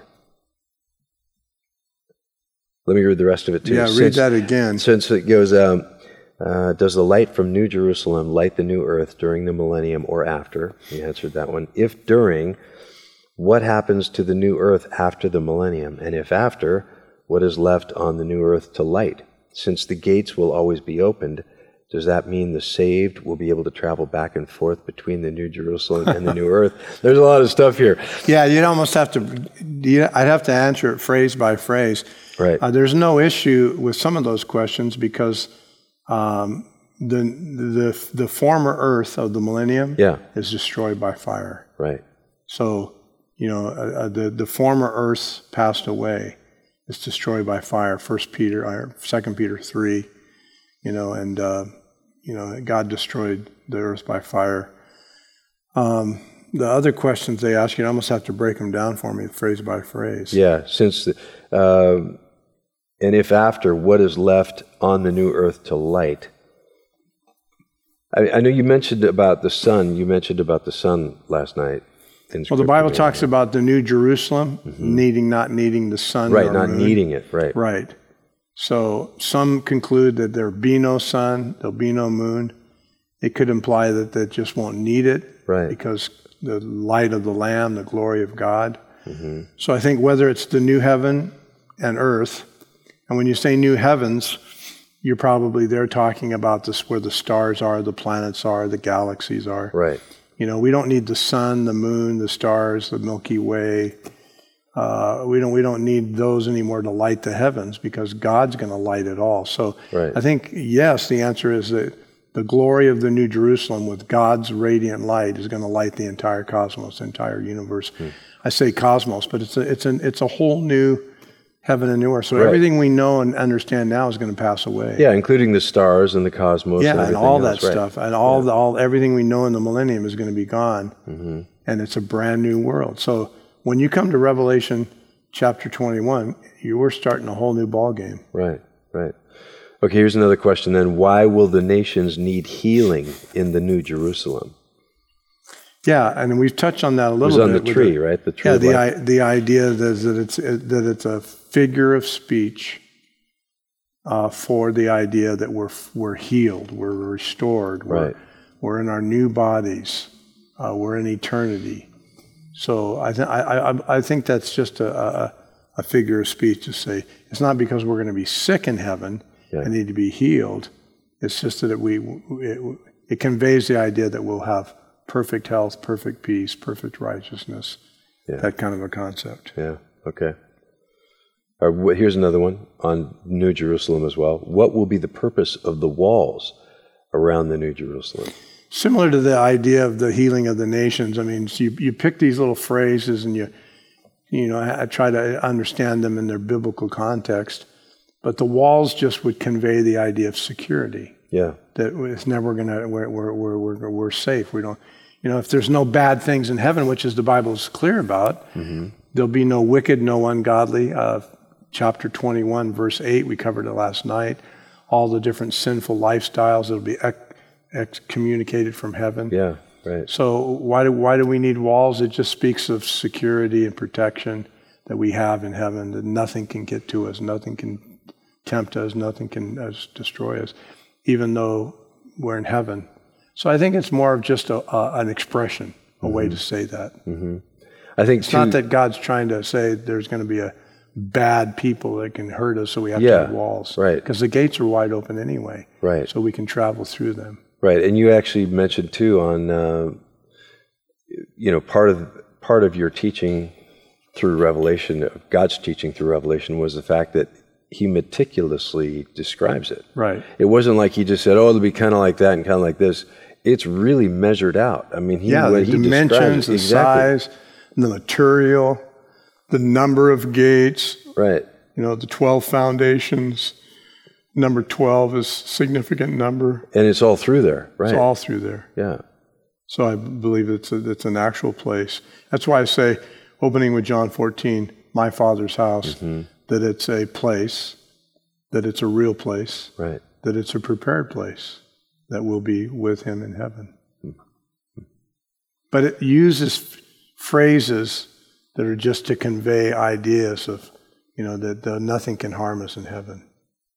Speaker 1: Let me read the rest of it too.
Speaker 2: Yeah,
Speaker 1: since,
Speaker 2: read that again.
Speaker 1: Since it goes, um, uh, does the light from New Jerusalem light the new earth during the millennium or after? You answered that one. If during, what happens to the new earth after the millennium? And if after, what is left on the new earth to light? Since the gates will always be opened, does that mean the saved will be able to travel back and forth between the New Jerusalem and the new earth? There's a lot of stuff here.
Speaker 2: Yeah, you'd almost have to, I'd have to answer it phrase by phrase.
Speaker 1: Right.
Speaker 2: Uh, there's no issue with some of those questions because um, the, the the former earth of the millennium
Speaker 1: yeah.
Speaker 2: is destroyed by fire.
Speaker 1: Right.
Speaker 2: So, you know, uh, the, the former earth passed away. It's destroyed by fire. First Peter, or Second Peter three, you know, and uh, you know, God destroyed the earth by fire. Um, the other questions they ask, you almost have to break them down for me, phrase by phrase.
Speaker 1: Yeah. Since, the, uh, and if after, what is left on the new earth to light? I, I know you mentioned about the sun. You mentioned about the sun last night.
Speaker 2: Well, the Bible talks about the New Jerusalem mm-hmm. needing, not needing the sun.
Speaker 1: Right,
Speaker 2: or
Speaker 1: not
Speaker 2: moon.
Speaker 1: needing it, right.
Speaker 2: Right. So some conclude that there'll be no sun, there'll be no moon. It could imply that they just won't need it
Speaker 1: right.
Speaker 2: because the light of the Lamb, the glory of God. Mm-hmm. So I think whether it's the new heaven and earth, and when you say new heavens, you're probably there talking about this where the stars are, the planets are, the galaxies are.
Speaker 1: Right.
Speaker 2: You know, we don't need the sun, the moon, the stars, the Milky Way. Uh, we don't we don't need those anymore to light the heavens because God's going to light it all. So
Speaker 1: Right.
Speaker 2: I think, yes, the answer is that the glory of the New Jerusalem with God's radiant light is going to light the entire cosmos, the entire universe. Hmm. I say cosmos, but it's a, it's an it's a whole new heaven and new earth. So
Speaker 1: Right.
Speaker 2: everything we know and understand now is going to pass away.
Speaker 1: Yeah, including the stars and the cosmos.
Speaker 2: Yeah,
Speaker 1: and,
Speaker 2: and
Speaker 1: everything
Speaker 2: all
Speaker 1: else.
Speaker 2: that
Speaker 1: Right.
Speaker 2: stuff, and all
Speaker 1: Yeah.
Speaker 2: the, all everything we know in the millennium is going to be gone,
Speaker 1: Mm-hmm.
Speaker 2: and it's a brand new world. So when you come to Revelation chapter twenty-one, you are starting a whole new ball game.
Speaker 1: Right, right. Okay, here's another question then. Why will the nations need healing in the New Jerusalem?
Speaker 2: Yeah, and we've touched on that a
Speaker 1: It
Speaker 2: little
Speaker 1: was
Speaker 2: bit.
Speaker 1: on the
Speaker 2: with
Speaker 1: tree, right? The tree
Speaker 2: Yeah,
Speaker 1: of
Speaker 2: the
Speaker 1: life.
Speaker 2: I, the idea that, that it's that it's a figure of speech uh, for the idea that we're we're healed, we're restored, we're,
Speaker 1: Right.
Speaker 2: we're in our new bodies, uh, we're in eternity. So I, th- I, I, I think that's just a, a, a figure of speech to say it's not because we're going to be sick in heaven
Speaker 1: Yeah.
Speaker 2: and need to be healed. It's just that we it, it conveys the idea that we'll have perfect health, perfect peace, perfect righteousness,
Speaker 1: Yeah.
Speaker 2: that kind of a concept.
Speaker 1: Yeah, okay. All right, wh- here's another one on New Jerusalem as well. What will be the purpose of the walls around the New Jerusalem?
Speaker 2: Similar to the idea of the healing of the nations. I mean, so you, you pick these little phrases and you, you know, I, I try to understand them in their biblical context, but the walls just would convey the idea of security.
Speaker 1: Yeah,
Speaker 2: That it's never going to, we're, we're, we're, we're, we're safe. We don't, you know, if there's no bad things in heaven, which is the Bible's clear about, mm-hmm. there'll be no wicked, no ungodly. Uh, chapter twenty-one, verse eight, we covered it last night. All the different sinful lifestyles that'll be ec- excommunicated from heaven.
Speaker 1: yeah, right.
Speaker 2: So why do, why do we need walls? It just speaks of security and protection that we have in heaven, that nothing can get to us, nothing can tempt us, nothing can uh, destroy us, even though we're in heaven. So I think it's more of just a, a, an expression, a mm-hmm. way to say that.
Speaker 1: Mm-hmm. I think
Speaker 2: It's
Speaker 1: too,
Speaker 2: not that God's trying to say there's going to be a bad people that can hurt us, so we have
Speaker 1: Yeah,
Speaker 2: to have walls.
Speaker 1: right.
Speaker 2: Because the gates are wide open anyway.
Speaker 1: Right.
Speaker 2: So we can travel through them.
Speaker 1: Right, and you actually mentioned too on, uh, you know, part of part of your teaching through Revelation, God's teaching through Revelation, was the fact that He meticulously describes it.
Speaker 2: Right.
Speaker 1: It wasn't like He just said, "Oh, it'll be kind of like that and kind of like this." It's really measured out. I mean, He
Speaker 2: Yeah,
Speaker 1: what
Speaker 2: the
Speaker 1: he
Speaker 2: dimensions,
Speaker 1: describes-
Speaker 2: the
Speaker 1: exactly.
Speaker 2: size, the material, the number of gates,
Speaker 1: Right.
Speaker 2: you know, the twelve foundations. Number twelve is a significant number.
Speaker 1: And it's all through there, right?
Speaker 2: It's all through there.
Speaker 1: Yeah.
Speaker 2: So I believe it's a, it's an actual place. That's why I say, opening with John fourteen, my Father's house, mm-hmm. that it's a place, that it's a real place,
Speaker 1: Right.
Speaker 2: that it's a prepared place, that we'll be with Him in heaven. Mm-hmm. But it uses f- phrases that are just to convey ideas of, you know, that uh, nothing can harm us in heaven.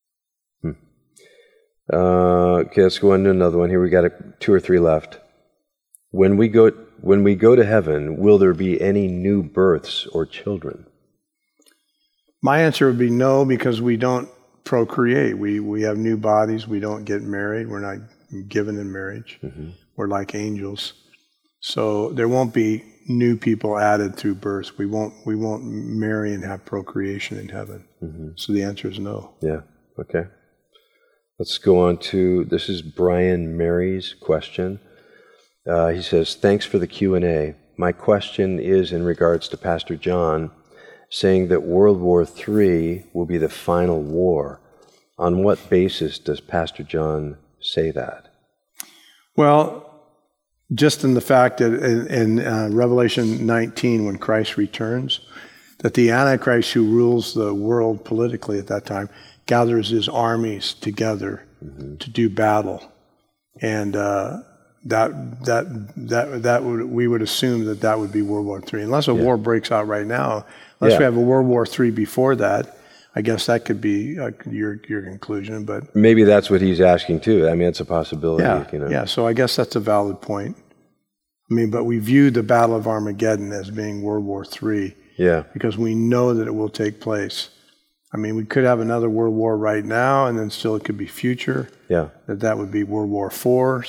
Speaker 1: Uh, okay, let's go on to another one. Here we got a, two or three left. When we go when we go to heaven, will there be any new births or children?
Speaker 2: My answer would be no, because we don't procreate. We we have new bodies. We don't get married. We're not given in marriage. Mm-hmm. We're like angels. So there won't be new people added through birth. We won't we won't marry and have procreation in heaven. Mm-hmm. So the answer is no.
Speaker 1: Yeah. Okay. Let's go on to, this is Brian Mary's question. Uh, he says, thanks for the Q and A. My question is in regards to Pastor John saying that World War Three will be the final war. On what basis does Pastor John say that?
Speaker 2: Well, just in the fact that in, in uh, Revelation nineteen, when Christ returns, that the Antichrist who rules the world politically at that time gathers his armies together mm-hmm. to do battle, and uh, that that that that would we would assume that that would be World War Three, unless a yeah. war breaks out right now. Unless yeah. we have a World War Three before that, I guess that could be uh, your your conclusion. But
Speaker 1: maybe that's what he's asking too. I mean, it's a possibility.
Speaker 2: Yeah,
Speaker 1: you know?
Speaker 2: yeah. So I guess that's a valid point. I mean, but we view the Battle of Armageddon as being World War Three.
Speaker 1: Yeah,
Speaker 2: because we know that it will take place. I mean, we could have another World War right now, and then still it could be future.
Speaker 1: Yeah,
Speaker 2: That that would be World War Four. So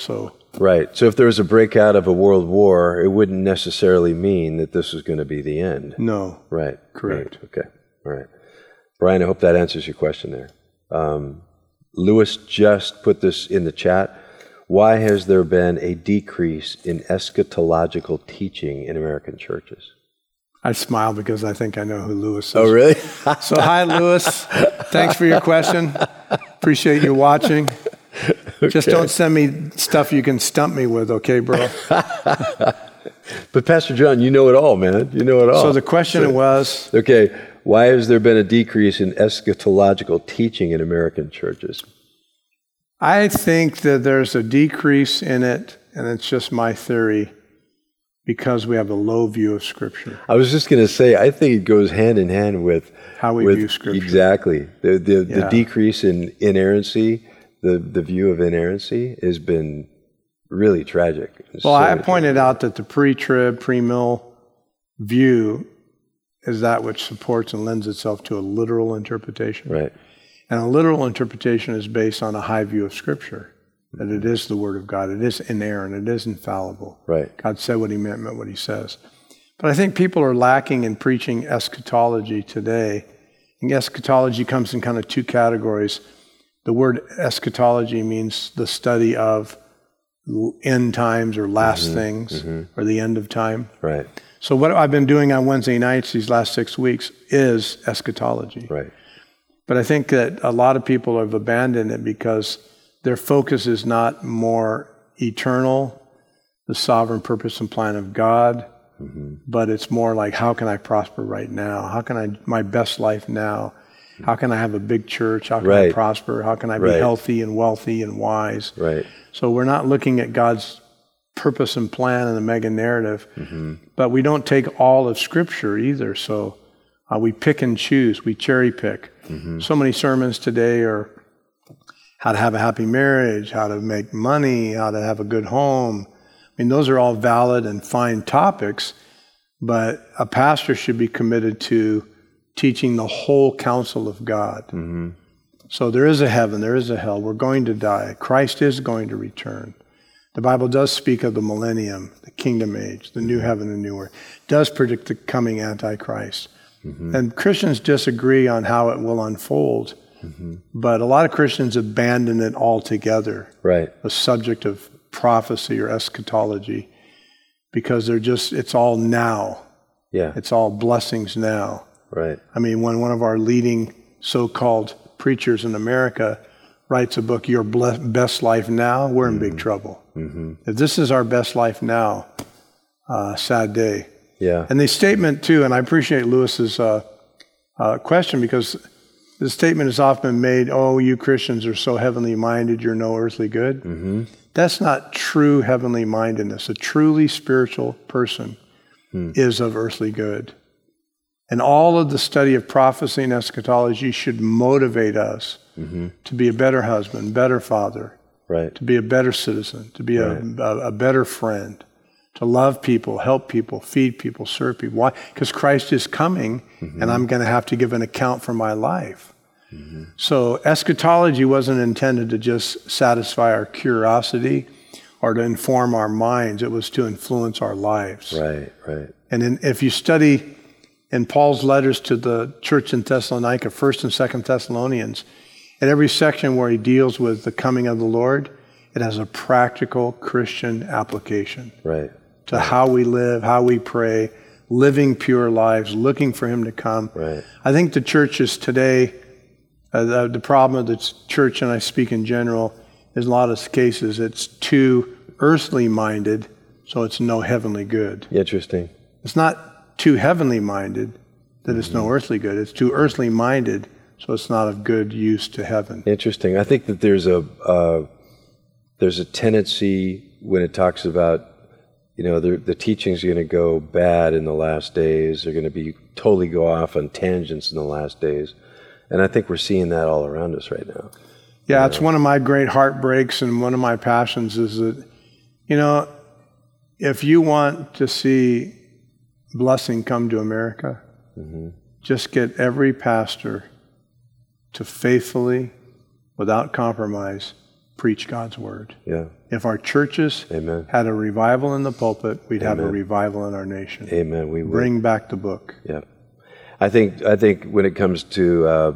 Speaker 1: Right. So if there was a breakout of a world war, it wouldn't necessarily mean that this was going to be the end.
Speaker 2: No.
Speaker 1: Right.
Speaker 2: Correct.
Speaker 1: Right. Okay. All right. Brian, I hope that answers your question there. Um, Lewis just put this in the chat. Why has there been a decrease in eschatological teaching in American churches?
Speaker 2: I smile because I think I know who Lewis is.
Speaker 1: Oh, really?
Speaker 2: So, hi, Lewis. Thanks for your question. Appreciate you watching. Okay. Just don't send me stuff you can stump me with, okay, bro?
Speaker 1: But Pastor John, you know it all, man. You know it all.
Speaker 2: So the question so, was...
Speaker 1: Okay, why has there been a decrease in eschatological teaching in American churches?
Speaker 2: I think that there's a decrease in it, and it's just my theory, because we have a low view of Scripture.
Speaker 1: I was just going to say, I think it goes hand in hand with...
Speaker 2: How we
Speaker 1: with,
Speaker 2: view Scripture.
Speaker 1: Exactly. The, the,
Speaker 2: yeah.
Speaker 1: the decrease in inerrancy, the, the view of inerrancy has been really tragic. It's
Speaker 2: well,
Speaker 1: so
Speaker 2: I pointed
Speaker 1: tragic.
Speaker 2: out that the pre-trib, pre-mill view is that which supports and lends itself to a literal interpretation.
Speaker 1: Right.
Speaker 2: And a literal interpretation is based on a high view of Scripture, that it is the Word of God, it is inerrant, it is infallible.
Speaker 1: Right.
Speaker 2: God said what He meant, meant what He says. But I think people are lacking in preaching eschatology today. And eschatology comes in kind of two categories. The word eschatology means the study of end times or last mm-hmm, things mm-hmm. or the end of time.
Speaker 1: Right.
Speaker 2: So what I've been doing on Wednesday nights these last six weeks is eschatology.
Speaker 1: Right.
Speaker 2: But I think that a lot of people have abandoned it because their focus is not more eternal, the sovereign purpose and plan of God, mm-hmm. but it's more like, how can I prosper right now? How can I, my best life now? How can I have a big church? How can right. I prosper? How can I be right. healthy and wealthy and wise?
Speaker 1: Right.
Speaker 2: So we're not looking at God's purpose and plan in the mega narrative, mm-hmm. but we don't take all of Scripture either. So uh, we pick and choose, we cherry pick. Mm-hmm. So many sermons today are how to have a happy marriage, how to make money, how to have a good home. I mean, those are all valid and fine topics, but a pastor should be committed to teaching the whole counsel of God. Mm-hmm. So there is a heaven, there is a hell. We're going to die. Christ is going to return. The Bible does speak of the millennium, the kingdom age, the new heaven and new earth. It does predict the coming Antichrist. Mm-hmm. And Christians disagree on how it will unfold, mm-hmm. but a lot of Christians abandon it altogether.
Speaker 1: Right.
Speaker 2: The subject of prophecy or eschatology, because they're just, it's all now.
Speaker 1: Yeah.
Speaker 2: It's all blessings now.
Speaker 1: Right.
Speaker 2: I mean, when one of our leading so-called preachers in America writes a book, Your Best Life Now, we're in mm-hmm. big trouble. Mm-hmm. If this is our best life now, uh, sad day.
Speaker 1: Yeah.
Speaker 2: And the statement, too, and I appreciate Lewis's uh, uh, question, because the statement has often been made, oh, you Christians are so heavenly minded, you're no earthly good. Mm-hmm. That's not true heavenly mindedness. A truly spiritual person mm. is of earthly good. And all of the study of prophecy and eschatology should motivate us mm-hmm. to be a better husband, better father,
Speaker 1: right.
Speaker 2: to be a better citizen, to be right. a, a, a better friend, to love people, help people, feed people, serve people. Why? Because Christ is coming, mm-hmm. and I'm going to have to give an account for my life. Mm-hmm. So eschatology wasn't intended to just satisfy our curiosity or to inform our minds. It was to influence our lives.
Speaker 1: Right, right.
Speaker 2: And in, if you study in Paul's letters to the church in Thessalonica, First and Second Thessalonians, in every section where he deals with the coming of the Lord, it has a practical Christian application.
Speaker 1: Right.
Speaker 2: To right. how we live, how we pray, living pure lives, looking for Him to come.
Speaker 1: Right.
Speaker 2: I think the churches today, uh, the, the problem of the church, and I speak in general, is in a lot of cases it's too earthly minded, so it's no heavenly good.
Speaker 1: Interesting.
Speaker 2: It's not too heavenly minded that it's mm-hmm. no earthly good. It's too earthly minded, so it's not of good use to heaven.
Speaker 1: Interesting. I think that there's a uh, there's a tendency when it talks about, you know, the, the teaching's going to go bad in the last days. They're going to be totally go off on tangents in the last days. And I think we're seeing that all around us right now.
Speaker 2: Yeah,
Speaker 1: you
Speaker 2: it's
Speaker 1: know?
Speaker 2: one of my great heartbreaks, and one of my passions is that, you know, if you want to see blessing come to America, mm-hmm. just get every pastor to faithfully, without compromise, preach God's word.
Speaker 1: Yeah.
Speaker 2: If our churches
Speaker 1: Amen.
Speaker 2: had a revival in the pulpit, we'd have a
Speaker 1: Amen.
Speaker 2: revival in our nation.
Speaker 1: Amen. We would.
Speaker 2: Bring back the book.
Speaker 1: Yeah. I think I think when it comes to uh,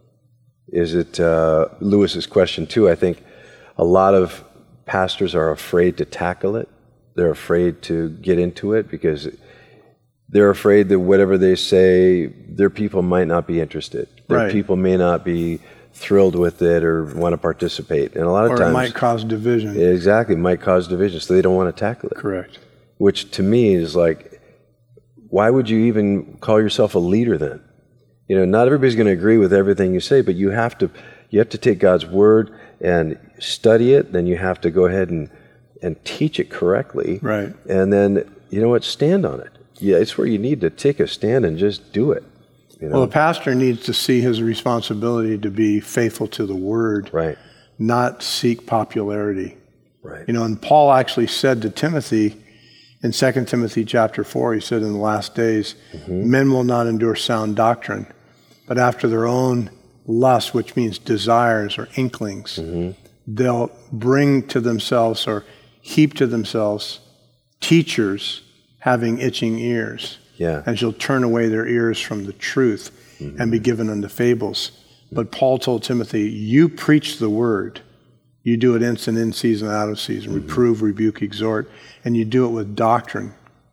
Speaker 1: is it uh, Lewis's question too, I think a lot of pastors are afraid to tackle it. They're afraid to get into it because they're afraid that whatever they say, their people might not be interested. Their
Speaker 2: Right.
Speaker 1: people may not be thrilled with it or want to participate. And a lot of
Speaker 2: Or
Speaker 1: times
Speaker 2: it might cause division.
Speaker 1: exactly, it might cause division, so they don't want to tackle it.
Speaker 2: Correct.
Speaker 1: Which to me is like, why would you even call yourself a leader then? You know, not everybody's going to agree with everything you say, but you have to you have to take God's word and study it. Then you have to go ahead and and teach it correctly.
Speaker 2: Right.
Speaker 1: And then, you know what, stand on it. Yeah, it's where you need to take a stand and just do it. You know?
Speaker 2: Well, a pastor needs to see his responsibility to be faithful to the word,
Speaker 1: Right.
Speaker 2: not seek popularity.
Speaker 1: Right.
Speaker 2: You know, and Paul actually said to Timothy in Second Timothy chapter four, he said, in the last days,
Speaker 1: Mm-hmm.
Speaker 2: men will not endure sound doctrine, but after their own lust, which means desires or inklings,
Speaker 1: Mm-hmm.
Speaker 2: they'll bring to themselves or heap to themselves teachers having itching ears.
Speaker 1: Yeah.
Speaker 2: And shall turn away their ears from the truth
Speaker 1: Mm-hmm.
Speaker 2: and be given unto fables. But Paul told Timothy, you preach the word. You do it instant, in season, out of season.
Speaker 1: Mm-hmm.
Speaker 2: Reprove, rebuke, exhort. And you do it with doctrine,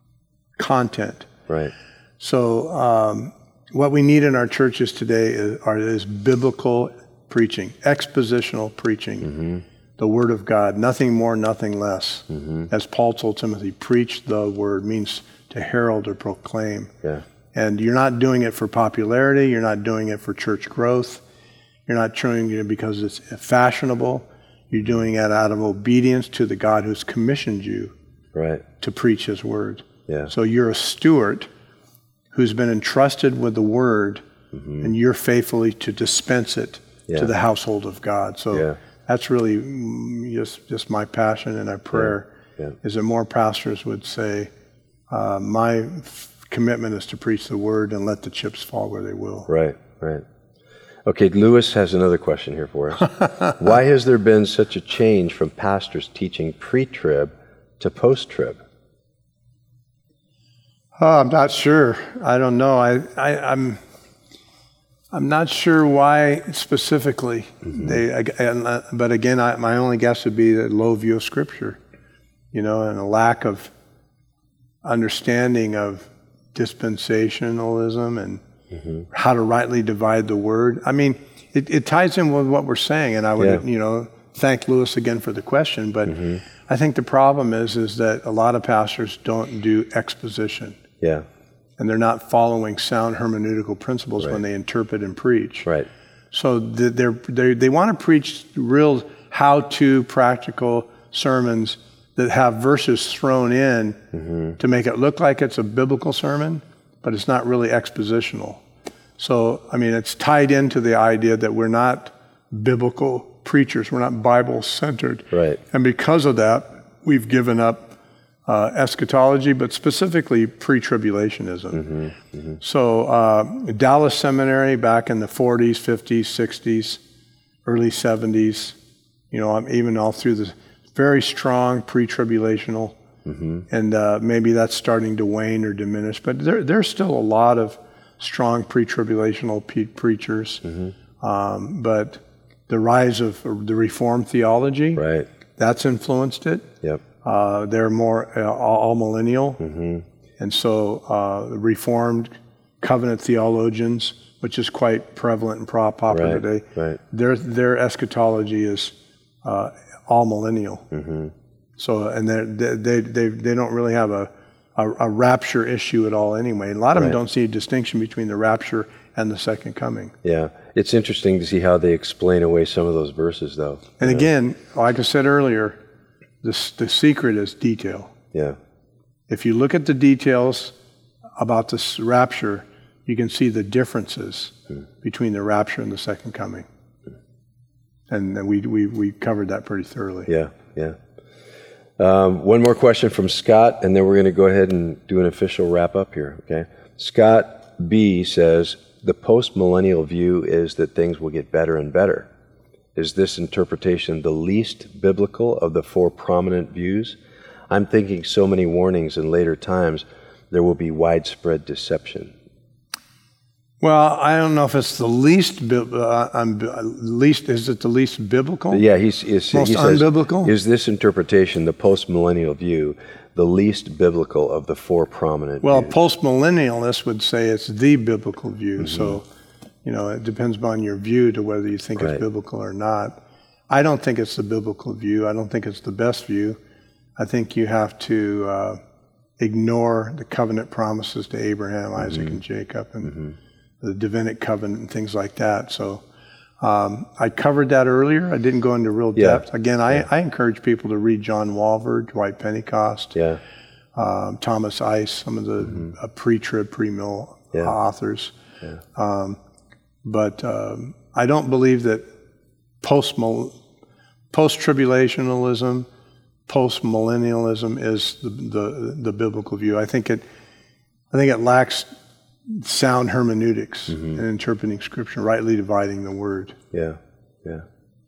Speaker 2: content.
Speaker 1: Right.
Speaker 2: So um, what we need in our churches today is, are, is biblical preaching, expositional preaching,
Speaker 1: Mm-hmm.
Speaker 2: the word of God, nothing more, nothing less.
Speaker 1: Mm-hmm.
Speaker 2: As Paul told Timothy, preach the word means to herald or proclaim.
Speaker 1: Yeah.
Speaker 2: And you're not doing it for popularity. You're not doing it for church growth. You're not doing it because it's fashionable. You're doing it out of obedience to the God who's commissioned you
Speaker 1: Right.
Speaker 2: to preach his word.
Speaker 1: Yeah.
Speaker 2: So you're a steward who's been entrusted with the word,
Speaker 1: Mm-hmm.
Speaker 2: and you're faithfully to dispense it
Speaker 1: Yeah.
Speaker 2: to the household of God. So
Speaker 1: Yeah.
Speaker 2: that's really mm, just, just my passion and our prayer
Speaker 1: Yeah.
Speaker 2: is that more pastors would say, uh, my f- commitment is to preach the word and let the chips fall where they will.
Speaker 1: Right, right. Okay, Lewis has another question here for us. Why has there been such a change from pastors teaching pre-trib to post-trib?
Speaker 2: Oh, I'm not sure. I don't know. I, I, I'm I'm not sure why specifically.
Speaker 1: Mm-hmm.
Speaker 2: They, and, uh, but again, I, my only guess would be the low view of Scripture, you know, and a lack of understanding of dispensationalism and
Speaker 1: Mm-hmm.
Speaker 2: how to rightly divide the word. I mean, it, it ties in with what we're saying, and I would,
Speaker 1: Yeah.
Speaker 2: you know, thank Lewis again for the question. But
Speaker 1: Mm-hmm.
Speaker 2: I think the problem is, is that a lot of pastors don't do exposition,
Speaker 1: Yeah,
Speaker 2: and they're not following sound hermeneutical principles when
Speaker 1: Right.
Speaker 2: they interpret and preach.
Speaker 1: right.
Speaker 2: So th- they're, they they want to preach real how-to practical sermons that have verses thrown in
Speaker 1: Mm-hmm.
Speaker 2: to make it look like it's a biblical sermon, but it's not really expositional. So, I mean, it's tied into the idea that we're not biblical preachers. We're not Bible-centered.
Speaker 1: Right.
Speaker 2: And because of that, we've given up uh, eschatology, but specifically pre-tribulationism.
Speaker 1: Mm-hmm. Mm-hmm.
Speaker 2: So uh, Dallas Seminary back in the forties, fifties, sixties, early seventies, you know, um, even all through the very strong pre-tribulational,
Speaker 1: Mm-hmm.
Speaker 2: and uh, maybe that's starting to wane or diminish, but there, there's still a lot of strong pre-tribulational pe- preachers.
Speaker 1: Mm-hmm.
Speaker 2: Um, but the rise of the Reformed theology,
Speaker 1: Right.
Speaker 2: that's influenced it.
Speaker 1: Yep.
Speaker 2: Uh, they're more uh, all millennial.
Speaker 1: Mm-hmm.
Speaker 2: And so uh, the Reformed covenant theologians, which is quite prevalent and pro- popular
Speaker 1: Right.
Speaker 2: today,
Speaker 1: Right.
Speaker 2: their their eschatology is uh, all millennial.
Speaker 1: Mm-hmm.
Speaker 2: So and they they they they don't really have a, a a rapture issue at all anyway. A lot of
Speaker 1: Right.
Speaker 2: them don't see a distinction between the rapture and the second coming.
Speaker 1: Yeah. It's interesting to see how they explain away some of those verses, though.
Speaker 2: And
Speaker 1: you know?
Speaker 2: again, like I said earlier, this the secret is detail.
Speaker 1: Yeah.
Speaker 2: If you look at the details about this rapture, you can see the differences
Speaker 1: Hmm.
Speaker 2: between the rapture and the second coming. And then we, we, we covered that pretty thoroughly.
Speaker 1: Yeah. Yeah. Um, one more question from Scott, and then we're going to go ahead and do an official wrap up here. Okay. Scott B says the post-millennial view is that things will get better and better. Is this interpretation the least biblical of the four prominent views? I'm thinking so many warnings in later times, there will be widespread deception.
Speaker 2: Well, I don't know if it's the least, bi- uh, um, least is it the least biblical?
Speaker 1: Yeah, he's, he's,
Speaker 2: Most
Speaker 1: he says,
Speaker 2: unbiblical?
Speaker 1: is this interpretation, the post-millennial view, the least biblical of the four prominent
Speaker 2: Well,
Speaker 1: views?
Speaker 2: post-millennialists would say it's the biblical view. Mm-hmm. So, you know, it depends upon your view to whether you think
Speaker 1: right.
Speaker 2: it's biblical or not. I don't think it's the biblical view. I don't think it's the best view. I think you have to uh, ignore the covenant promises to Abraham, mm-hmm. Isaac, and Jacob, and mm-hmm. the Davidic covenant and things like that. So um, I covered that earlier. I didn't go into real depth. Yeah. Again, I, yeah. I encourage people to read John Walvoord, Dwight Pentecost,
Speaker 1: yeah.
Speaker 2: um, Thomas Ice, some of the mm-hmm. uh, pre-trib, pre-mill yeah. authors.
Speaker 1: Yeah.
Speaker 2: Um, but um, I don't believe that post post-tribulationalism, post-millennialism is the, the the biblical view. I think it I think it lacks sound hermeneutics mm-hmm. in interpreting Scripture, rightly dividing the Word.
Speaker 1: Yeah, yeah.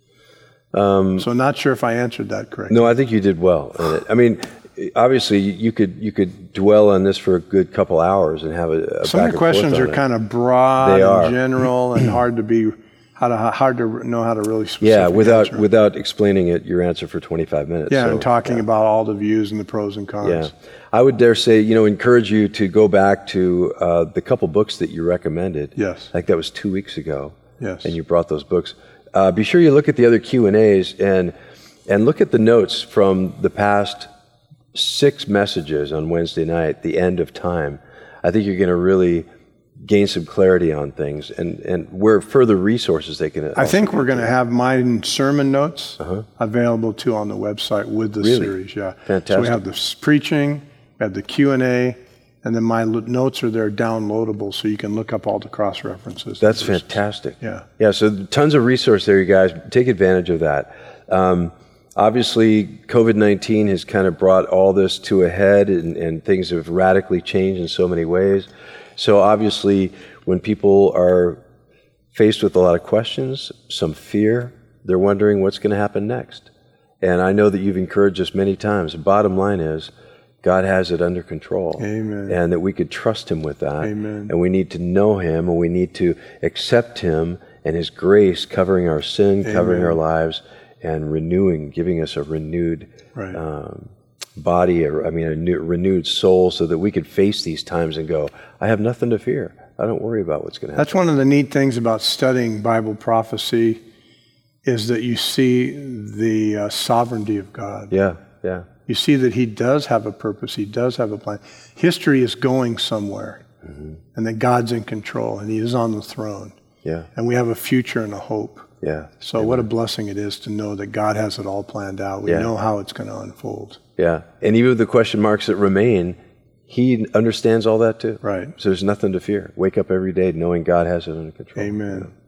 Speaker 1: Um,
Speaker 2: so not sure if I answered that correctly.
Speaker 1: No, I think you did well. I mean, obviously, you could you could dwell on this for a good couple hours and have a, a
Speaker 2: some
Speaker 1: back
Speaker 2: of the questions are
Speaker 1: it.
Speaker 2: kind of broad
Speaker 1: they are.
Speaker 2: and general and hard to be how to hard to know how to really specific
Speaker 1: yeah without
Speaker 2: answer.
Speaker 1: without explaining it your answer for twenty-five minutes.
Speaker 2: Yeah,
Speaker 1: so,
Speaker 2: and talking
Speaker 1: yeah.
Speaker 2: about all the views and the pros and cons.
Speaker 1: Yeah, I would dare say you know encourage you to go back to uh, the couple books that you recommended.
Speaker 2: Yes,
Speaker 1: I think that was two weeks ago.
Speaker 2: Yes,
Speaker 1: and you brought those books. Uh, be sure you look at the other Q and A's and and look at the notes from the past six messages on Wednesday night, the end of time. I think you're going to really gain some clarity on things and, and where further resources they can.
Speaker 2: I think we're going to have my sermon notes
Speaker 1: uh-huh.
Speaker 2: available too on the website with the
Speaker 1: really?
Speaker 2: series. Yeah,
Speaker 1: fantastic.
Speaker 2: So we have the preaching, we have the Q and A, and then my notes are there downloadable, so you can look up all the cross references.
Speaker 1: That's fantastic.
Speaker 2: Yeah,
Speaker 1: yeah. So tons of resource there, you guys. Take advantage of that. Um, Obviously, COVID nineteen has kind of brought all this to a head, and, and things have radically changed in so many ways. So obviously, when people are faced with a lot of questions, some fear, they're wondering what's going to happen next. And I know that you've encouraged us many times. The bottom line is, God has it under control.
Speaker 2: Amen.
Speaker 1: And that we could trust Him with that.
Speaker 2: Amen.
Speaker 1: And we need to know Him, and we need to accept Him and His grace covering our sin,
Speaker 2: Amen.
Speaker 1: covering our lives, and renewing, giving us a renewed
Speaker 2: right.
Speaker 1: um, body, or, I mean, a new, renewed soul, so that we could face these times and go, I have nothing to fear. I don't worry about what's going to happen.
Speaker 2: That's one of the neat things about studying Bible prophecy, is that you see the uh, sovereignty of God.
Speaker 1: Yeah, yeah.
Speaker 2: You see that He does have a purpose. He does have a plan. History is going somewhere, mm-hmm. and that God's in control, and He is on the throne.
Speaker 1: Yeah.
Speaker 2: And we have a future and a hope.
Speaker 1: Yeah.
Speaker 2: So Amen. What a blessing it is to know that God has it all planned out. We
Speaker 1: yeah.
Speaker 2: know how it's going to unfold.
Speaker 1: Yeah. And even with the question marks that remain, He understands all that too.
Speaker 2: Right.
Speaker 1: So there's nothing to fear. Wake up every day knowing God has it under control.
Speaker 2: Amen. Yeah.